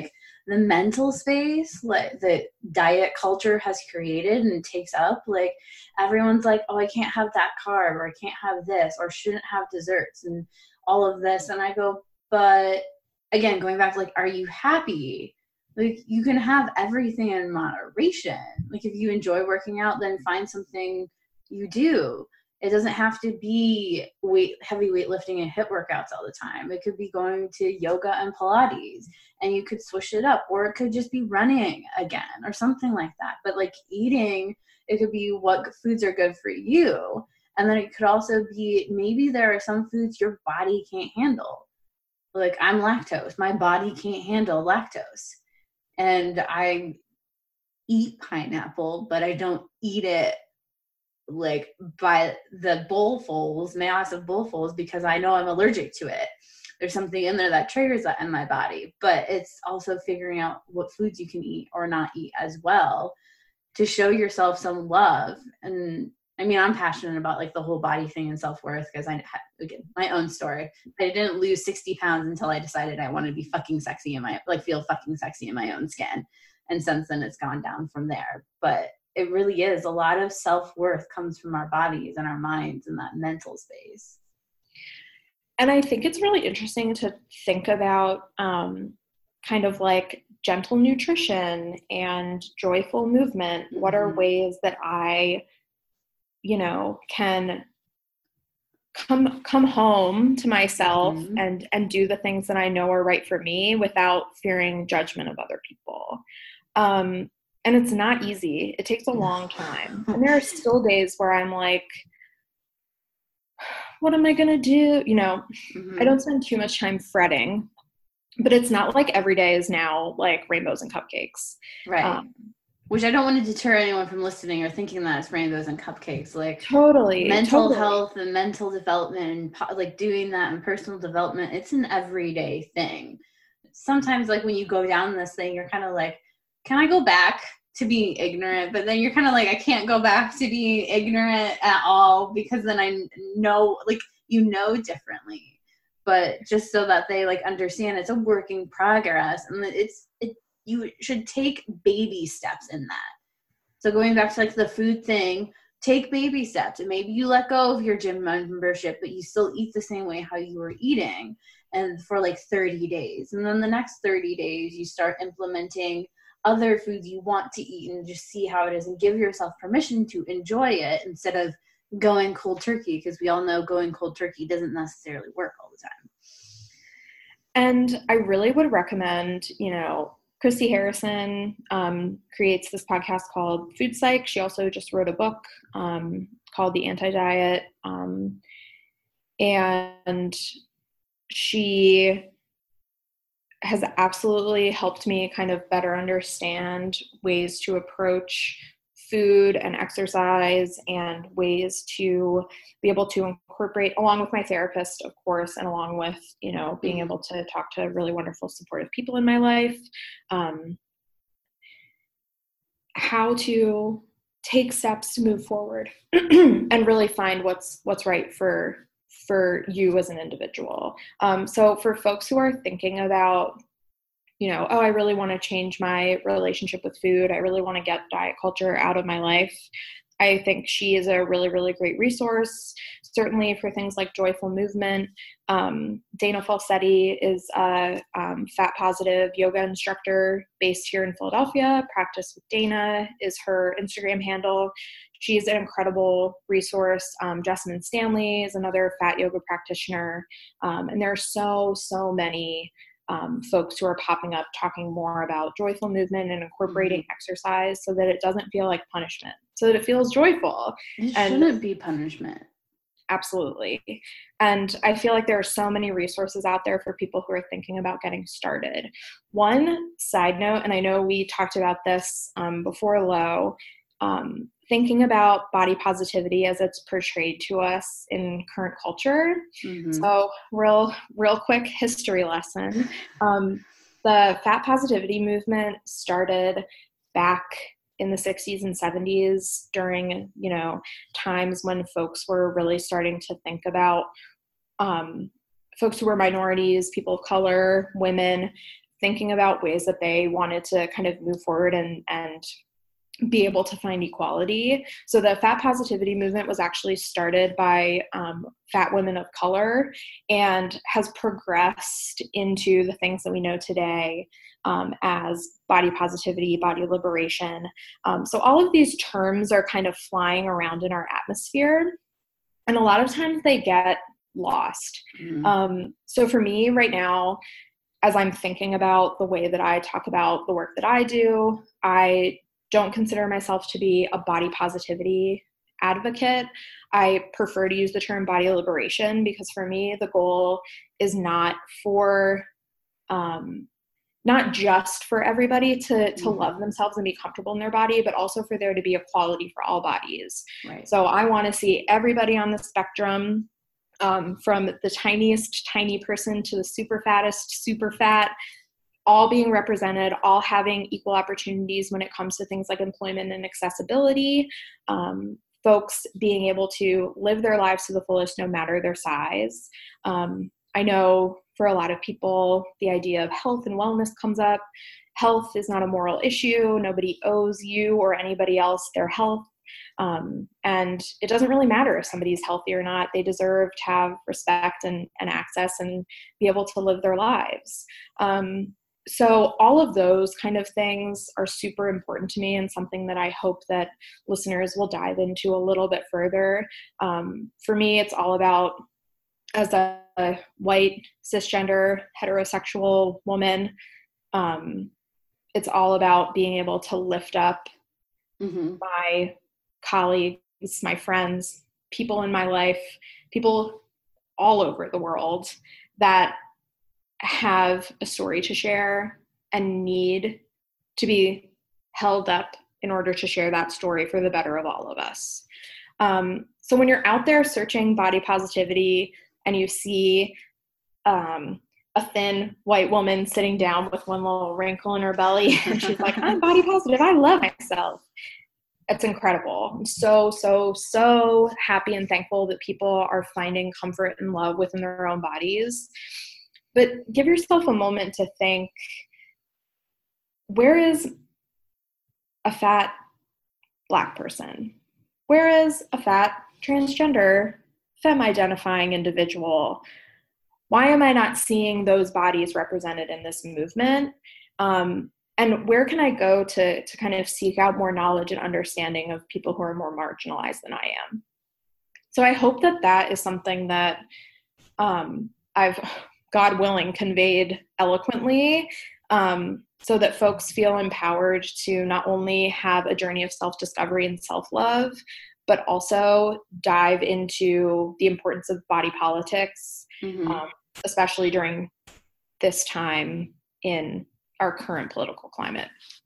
the mental space like the diet culture has created and takes up, like everyone's like, oh, I can't have that carb, or I can't have this, or shouldn't have desserts and all of this. And I go, but again, going back to like, are you happy? Like, you can have everything in moderation. Like, if you enjoy working out, then find something you do. It doesn't have to be weight, heavy weightlifting and HIIT workouts all the time. It could be going to yoga and Pilates, and you could switch it up, or it could just be running again or something like that. But like eating, it could be what foods are good for you. And then it could also be, maybe there are some foods your body can't handle. Like, I'm lactose. My body can't handle lactose. And I eat pineapple, but I don't eat it like by the bowlfuls, massive bowlfuls, because I know I'm allergic to it. There's something in there that triggers that in my body. But it's also figuring out what foods you can eat or not eat as well to show yourself some love. And I mean, I'm passionate about like the whole body thing and self-worth, because I had, again, my own story. I didn't lose sixty pounds until I decided I wanted to be fucking sexy in my, like feel fucking sexy in my own skin. And since then it's gone down from there. But it really is, a lot of self-worth comes from our bodies and our minds and that mental space. And I think it's really interesting to think about um, kind of like gentle nutrition and joyful movement. Mm-hmm. What are ways that I, you know, can come come home to myself mm-hmm. and and do the things that I know are right for me without fearing judgment of other people. Um, and it's not easy. It takes a long time. And there are still days where I'm like, what am I going to do? You know, mm-hmm. I don't spend too much time fretting, but it's not like every day is now like rainbows and cupcakes. Right. Um, Which I don't want to deter anyone from listening or thinking that it's rainbows and cupcakes. Like totally mental totally. health and mental development and po- like doing that and personal development, it's an everyday thing. Sometimes like when you go down this thing, you're kind of like, can I go back to being ignorant? But then you're kind of like, I can't go back to being ignorant at all, because then I know, like, you know differently. But just so that they like understand it's a work in progress, and it's it you should take baby steps in that. So going back to like the food thing, take baby steps, and maybe you let go of your gym membership, but you still eat the same way how you were eating, and for like thirty days. And then the next thirty days, you start implementing other foods you want to eat and just see how it is, and give yourself permission to enjoy it instead of going cold turkey, because we all know going cold turkey doesn't necessarily work all the time. And I really would recommend, you know, Christy Harrison um, creates this podcast called Food Psych. She also just wrote a book um, called The Anti-Diet. Um, and she has absolutely helped me kind of better understand ways to approach food and exercise, and ways to be able to incorporate, along with my therapist, of course, and along with, you know, being able to talk to really wonderful, supportive people in my life, um, how to take steps to move forward and really find what's what's right for for you as an individual. Um, so for folks who are thinking about, you know, oh, I really want to change my relationship with food, I really want to get diet culture out of my life, I think she is a really, really great resource, certainly for things like joyful movement. Um, Dana Falsetti is a um, fat positive yoga instructor based here in Philadelphia. Practice with Dana is her Instagram handle. She's an incredible resource. Um, Jessamine Stanley is another fat yoga practitioner. Um, and there are so, so many um, folks who are popping up talking more about joyful movement and incorporating mm-hmm. exercise so that it doesn't feel like punishment, so that it feels joyful. It and shouldn't be punishment. Absolutely. And I feel like there are so many resources out there for people who are thinking about getting started. One side note, and I know we talked about this um, before Lo, um, thinking about body positivity as it's portrayed to us in current culture. Mm-hmm. So real, real quick history lesson. Um, the fat positivity movement started back in the sixties and seventies during, you know, times when folks were really starting to think about um, folks who were minorities, people of color, women, thinking about ways that they wanted to kind of move forward and, and be able to find equality. So the fat positivity movement was actually started by um, fat women of color and has progressed into the things that we know today um, as body positivity, body liberation. Um, so all of these terms are kind of flying around in our atmosphere, and a lot of times they get lost. Mm-hmm. Um, so for me right now, as I'm thinking about the way that I talk about the work that I do, I don't consider myself to be a body positivity advocate. I prefer to use the term body liberation, because for me, the goal is not for, um, not just for everybody to, to mm-hmm. love themselves and be comfortable in their body, but also for there to be equality for all bodies. Right. So I want to see everybody on the spectrum, um, from the tiniest tiny person to the super fattest super fat, all being represented, all having equal opportunities when it comes to things like employment and accessibility, um, folks being able to live their lives to the fullest no matter their size. Um, I know for a lot of people, the idea of health and wellness comes up. Health is not a moral issue. Nobody owes you or anybody else their health. Um, and it doesn't really matter if somebody's healthy or not. They deserve to have respect and, and access and be able to live their lives. Um, So all of those kind of things are super important to me, and something that I hope that listeners will dive into a little bit further. Um, for me, it's all about, as a, a white, cisgender, heterosexual woman, um, it's all about being able to lift up mm-hmm. my colleagues, my friends, people in my life, people all over the world that have a story to share and need to be held up in order to share that story for the better of all of us. Um, so when you're out there searching body positivity and you see um, a thin white woman sitting down with one little wrinkle in her belly and she's like, I'm body positive, I love myself. It's incredible. I'm so, so, so happy and thankful that people are finding comfort and love within their own bodies. But give yourself a moment to think, where is a fat Black person? Where is a fat transgender, femme-identifying individual? Why am I not seeing those bodies represented in this movement? Um, and where can I go to, to kind of seek out more knowledge and understanding of people who are more marginalized than I am? So I hope that that is something that um, I've, God willing, conveyed eloquently, um, so that folks feel empowered to not only have a journey of self-discovery and self-love, but also dive into the importance of body politics, mm-hmm. um, especially during this time in our current political climate.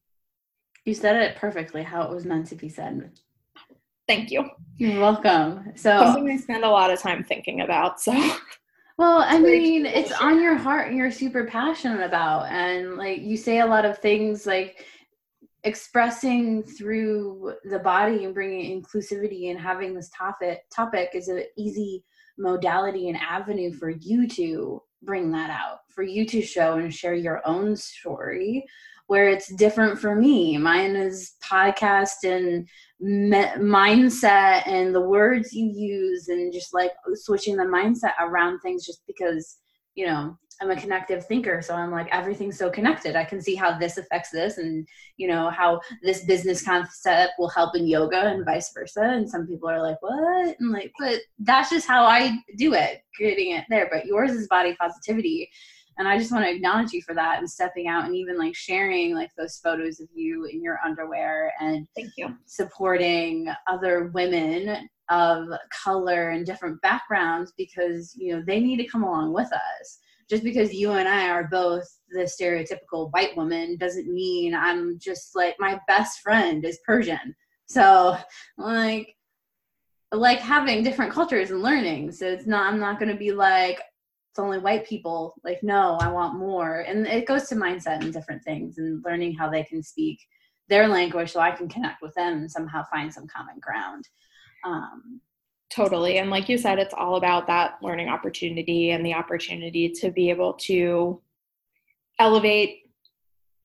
You said it perfectly, how it was meant to be said. Thank you. You're welcome. So something I spend a lot of time thinking about, so... Well, I mean, it's on your heart and you're super passionate about, and like you say a lot of things, like expressing through the body and bringing inclusivity and having this topic topic is an easy modality and avenue for you to bring that out, for you to show and share your own story, where it's different for me. Mine is podcast and me- mindset and the words you use, and just like switching the mindset around things, just because, you know, I'm a connective thinker. So I'm like, everything's so connected. I can see how this affects this, and, you know, how this business concept will help in yoga and vice versa. And some people are like, what? And like, but that's just how I do it, creating it there. But yours is body positivity. And I just want to acknowledge you for that, and stepping out and even like sharing like those photos of you in your underwear, and thank you, supporting other women of color and different backgrounds, because, you know, they need to come along with us. Just because you and I are both the stereotypical white woman doesn't mean I'm just like, my best friend is Persian. So like, like having different cultures and learning. So it's not, I'm not going to be like, it's only white people. Like, no, I want more. And it goes to mindset and different things, and learning how they can speak their language so I can connect with them and somehow find some common ground. Um, totally. And like you said, it's all about that learning opportunity and the opportunity to be able to elevate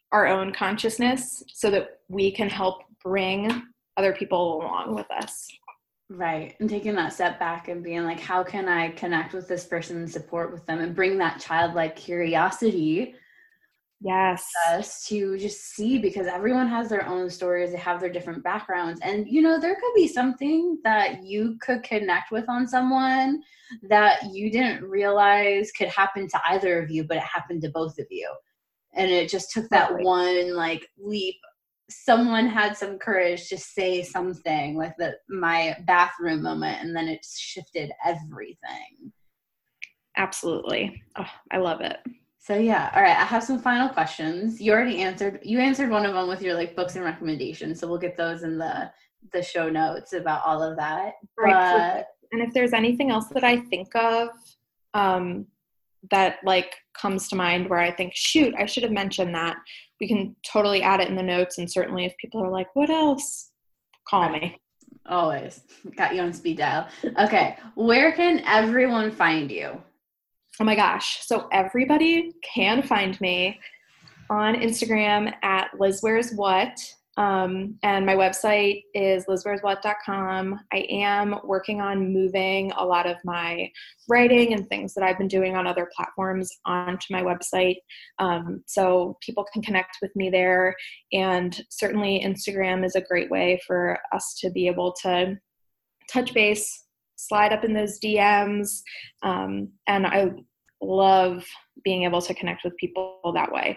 our own consciousness so that we can help bring other people along with us. Right. And taking that step back and being like, how can I connect with this person and support with them and bring that childlike curiosity yes us to just see, because everyone has their own stories, they have their different backgrounds. And, you know, there could be something that you could connect with on someone that you didn't realize could happen to either of you, but it happened to both of you. And it just took that Totally. one like leap. Someone had some courage to say something, like the my bathroom moment, and then it shifted everything. Absolutely. Oh, I love it. So yeah, all right, I have some final questions. You already answered, you answered one of them with your like books and recommendations, so we'll get those in the the show notes about all of that. Right. But And if there's anything else that I think of um, that like comes to mind where I think, shoot, I should have mentioned that, we can totally add it in the notes. And certainly if people are like, what else? Call right. me. Always. Got you on speed dial. Okay. Where can everyone find you? Oh my gosh. So everybody can find me on Instagram at Liz Wears What. Um, and my website is liz wears what dot com. I am working on moving a lot of my writing and things that I've been doing on other platforms onto my website. Um, so people can connect with me there. And certainly Instagram is a great way for us to be able to touch base, slide up in those D Ms. Um, and I love being able to connect with people that way.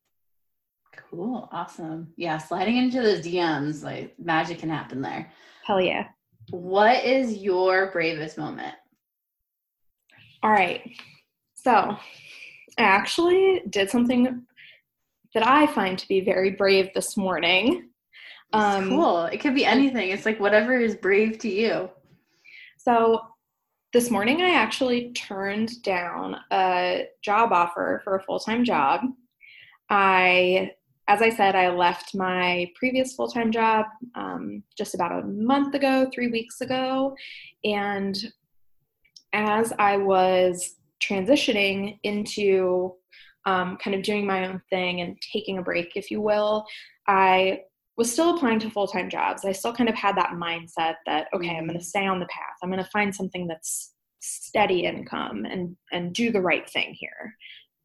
Cool. Awesome. Yeah. Sliding into those D Ms, like magic can happen there. Hell yeah. What is your bravest moment? All right. So I actually did something that I find to be very brave this morning. Um, cool. It could be anything. It's like whatever is brave to you. So this morning I actually turned down a job offer for a full-time job. I As I said, I left my previous full-time job um, just about a month ago, three weeks ago. And as I was transitioning into um, kind of doing my own thing and taking a break, if you will, I was still applying to full-time jobs. I still kind of had that mindset that, okay, I'm going to stay on the path. I'm going to find something that's steady income and, and do the right thing here.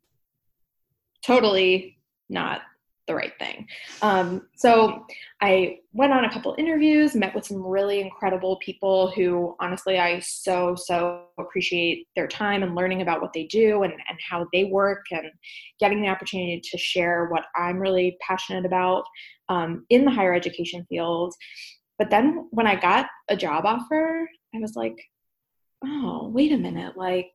Totally not the right thing. Um, so I went on a couple interviews, met with some really incredible people who honestly I so, so appreciate their time and learning about what they do and, and how they work and getting the opportunity to share what I'm really passionate about um, in the higher education field. But then when I got a job offer, I was like, oh, wait a minute, like,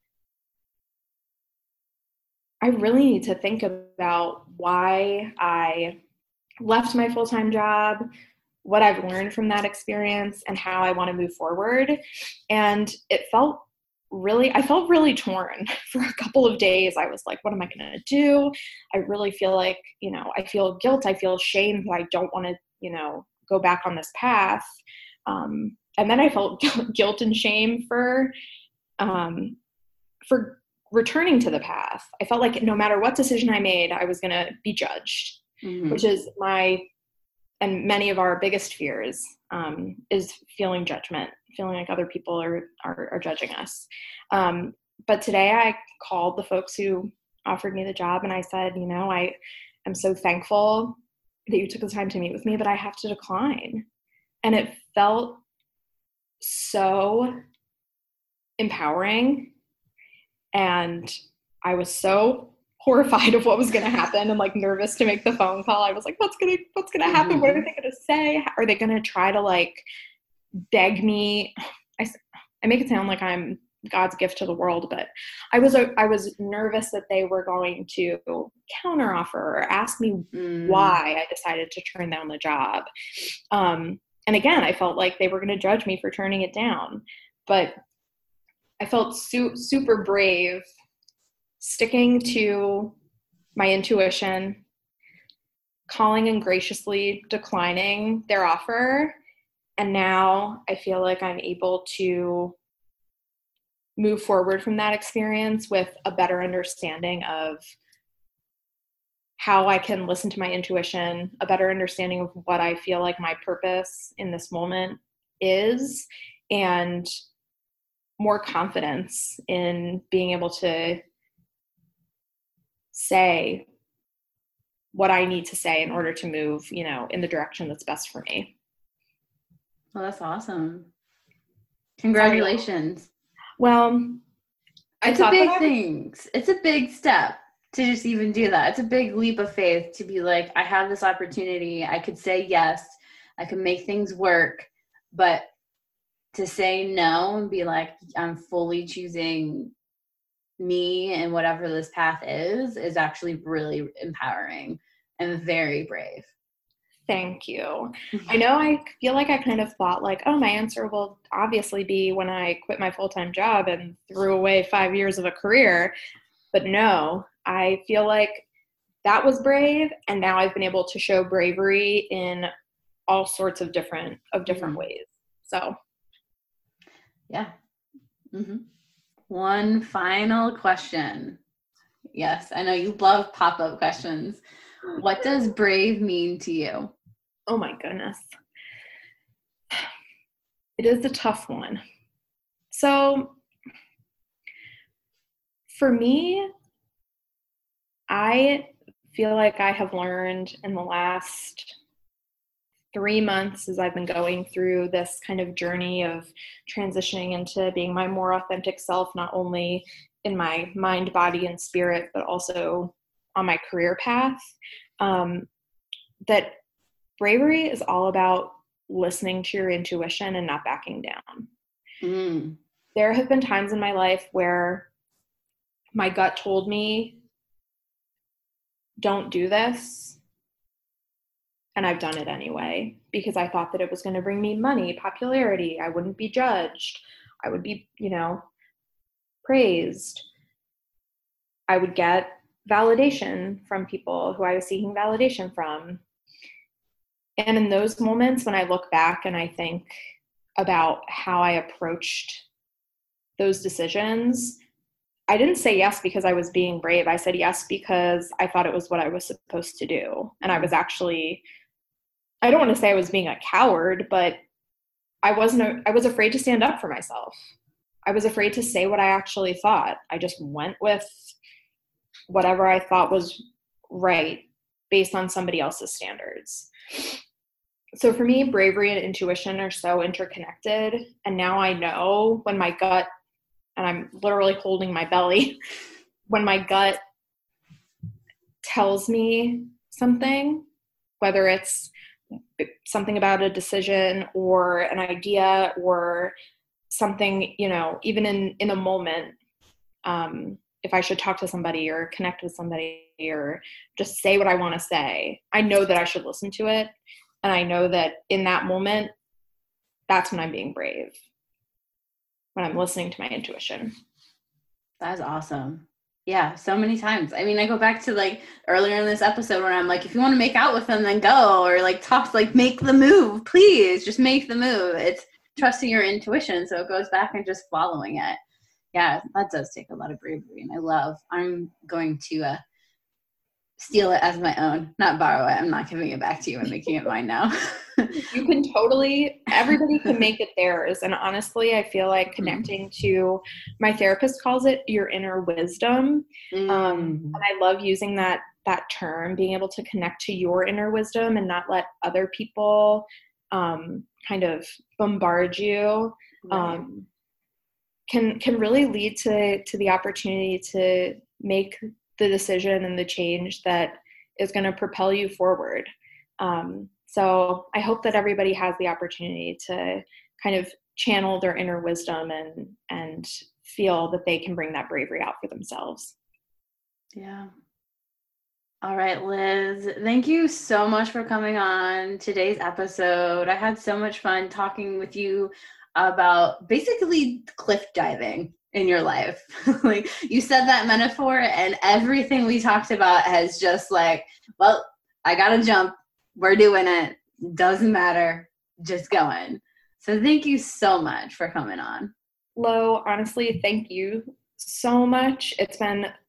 I really need to think about why I left my full-time job, what I've learned from that experience, and how I want to move forward. And it felt really, I felt really torn for a couple of days. I was like, what am I going to do? I really feel like, you know, I feel guilt. I feel shame that I don't want to, you know, go back on this path. Um, and then I felt guilt and shame for, um, for returning to the path. I felt like no matter what decision I made, I was going to be judged, mm-hmm. which is my, and many of our biggest fears, um, is feeling judgment, feeling like other people are, are, are judging us. Um, but today I called the folks who offered me the job and I said, you know, I am so thankful that you took the time to meet with me, but I have to decline. And it felt so empowering. And I was so horrified of what was going to happen and like nervous to make the phone call. I was like, what's going to, what's going to happen? Mm-hmm. What are they going to say? Are they going to try to like beg me? I, I make it sound like I'm God's gift to the world, but I was, I was nervous that they were going to counteroffer or ask me mm. why I decided to turn down the job. Um, and again, I felt like they were going to judge me for turning it down, but I felt su- super brave sticking to my intuition, calling and graciously declining their offer. And now I feel like I'm able to move forward from that experience with a better understanding of how I can listen to my intuition, a better understanding of what I feel like my purpose in this moment is, and more confidence in being able to say what I need to say in order to move, you know, in the direction that's best for me. Well, that's awesome. Congratulations. Well, I it's a big I thing. It's a big step to just even do that. It's a big leap of faith to be like, I have this opportunity. I could say yes. I can make things work. But to say no and be like, I'm fully choosing me and whatever this path is, is actually really empowering and very brave. Thank you. I know I feel like I kind of thought like, oh, my answer will obviously be when I quit my full-time job and threw away five years of a career. But no, I feel like that was brave. And now I've been able to show bravery in all sorts of different, of different mm-hmm. ways. So. Yeah. Mm-hmm. One final question. Yes, I know you love pop-up questions. What does brave mean to you? Oh my goodness. It is a tough one. So for me, I feel like I have learned in the last three months as I've been going through this kind of journey of transitioning into being my more authentic self, not only in my mind, body, and spirit, but also on my career path, um, that bravery is all about listening to your intuition and not backing down. Mm. There have been times in my life where my gut told me, don't do this. And I've done it anyway, because I thought that it was going to bring me money, popularity. I wouldn't be judged. I would be, you know, praised. I would get validation from people who I was seeking validation from. And in those moments when I look back and I think about how I approached those decisions, I didn't say yes because I was being brave. I said yes because I thought it was what I was supposed to do. And I was actually, I don't want to say I was being a coward, but I wasn't, I was afraid to stand up for myself. I was afraid to say what I actually thought. I just went with whatever I thought was right based on somebody else's standards. So for me, bravery and intuition are so interconnected. And now I know when my gut, and I'm literally holding my belly, when my gut tells me something, whether it's something about a decision or an idea or something, you know, even in, in a moment, um, if I should talk to somebody or connect with somebody or just say what I want to say, I know that I should listen to it. And I know that in that moment, that's when I'm being brave, when I'm listening to my intuition. That's awesome. Yeah, so many times. I mean, I go back to like earlier in this episode when I'm like, if you want to make out with them, then go, or like talk, like make the move, please just make the move. It's trusting your intuition. So it goes back and just following it. Yeah, that does take a lot of bravery. And I love, I'm going to uh, steal it as my own, not borrow it. I'm not giving it back to you. I'm making it mine now. You can totally, everybody can make it theirs. And honestly, I feel like connecting mm-hmm. to, my therapist calls it your inner wisdom. Mm-hmm. Um, and I love using that, that term, being able to connect to your inner wisdom and not let other people um, kind of bombard you. Right. Um, can, can really lead to, to the opportunity to make the decision and the change that is going to propel you forward. Um, so I hope that everybody has the opportunity to kind of channel their inner wisdom and, and feel that they can bring that bravery out for themselves. Yeah. All right, Liz, thank you so much for coming on today's episode. I had so much fun talking with you about basically cliff diving in your life. Like you said that metaphor and everything we talked about has just like, well, I gotta jump. We're doing it. Doesn't matter. Just going. So thank you so much for coming on. Lo, honestly, thank you so much. It's been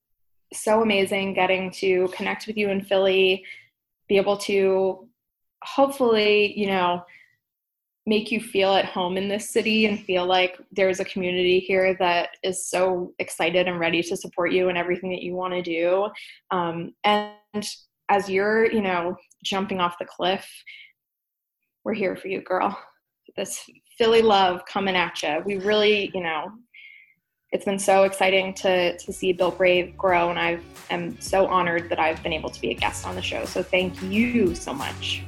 so amazing getting to connect with you in Philly, be able to hopefully, you know, make you feel at home in this city and feel like there's a community here that is so excited and ready to support you in everything that you want to do. Um, and as you're, you know, jumping off the cliff, we're here for you, girl. This Philly love coming at you. We really, you know, it's been so exciting to to see Built Brave grow, and I am so honored that I've been able to be a guest on the show. So thank you so much.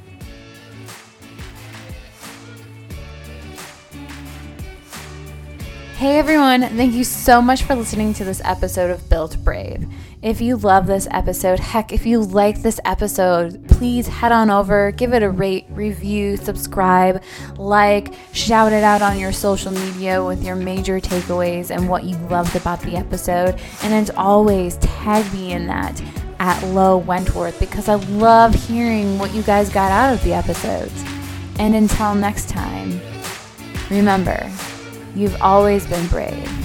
Hey everyone, thank you so much for listening to this episode of Built Brave. If you love this episode, heck, if you like this episode, please head on over, give it a rate, review, subscribe, like, shout it out on your social media with your major takeaways and what you loved about the episode. And as always, tag me in that at Lo Wentworth, because I love hearing what you guys got out of the episodes. And until next time, remember, you've always been brave.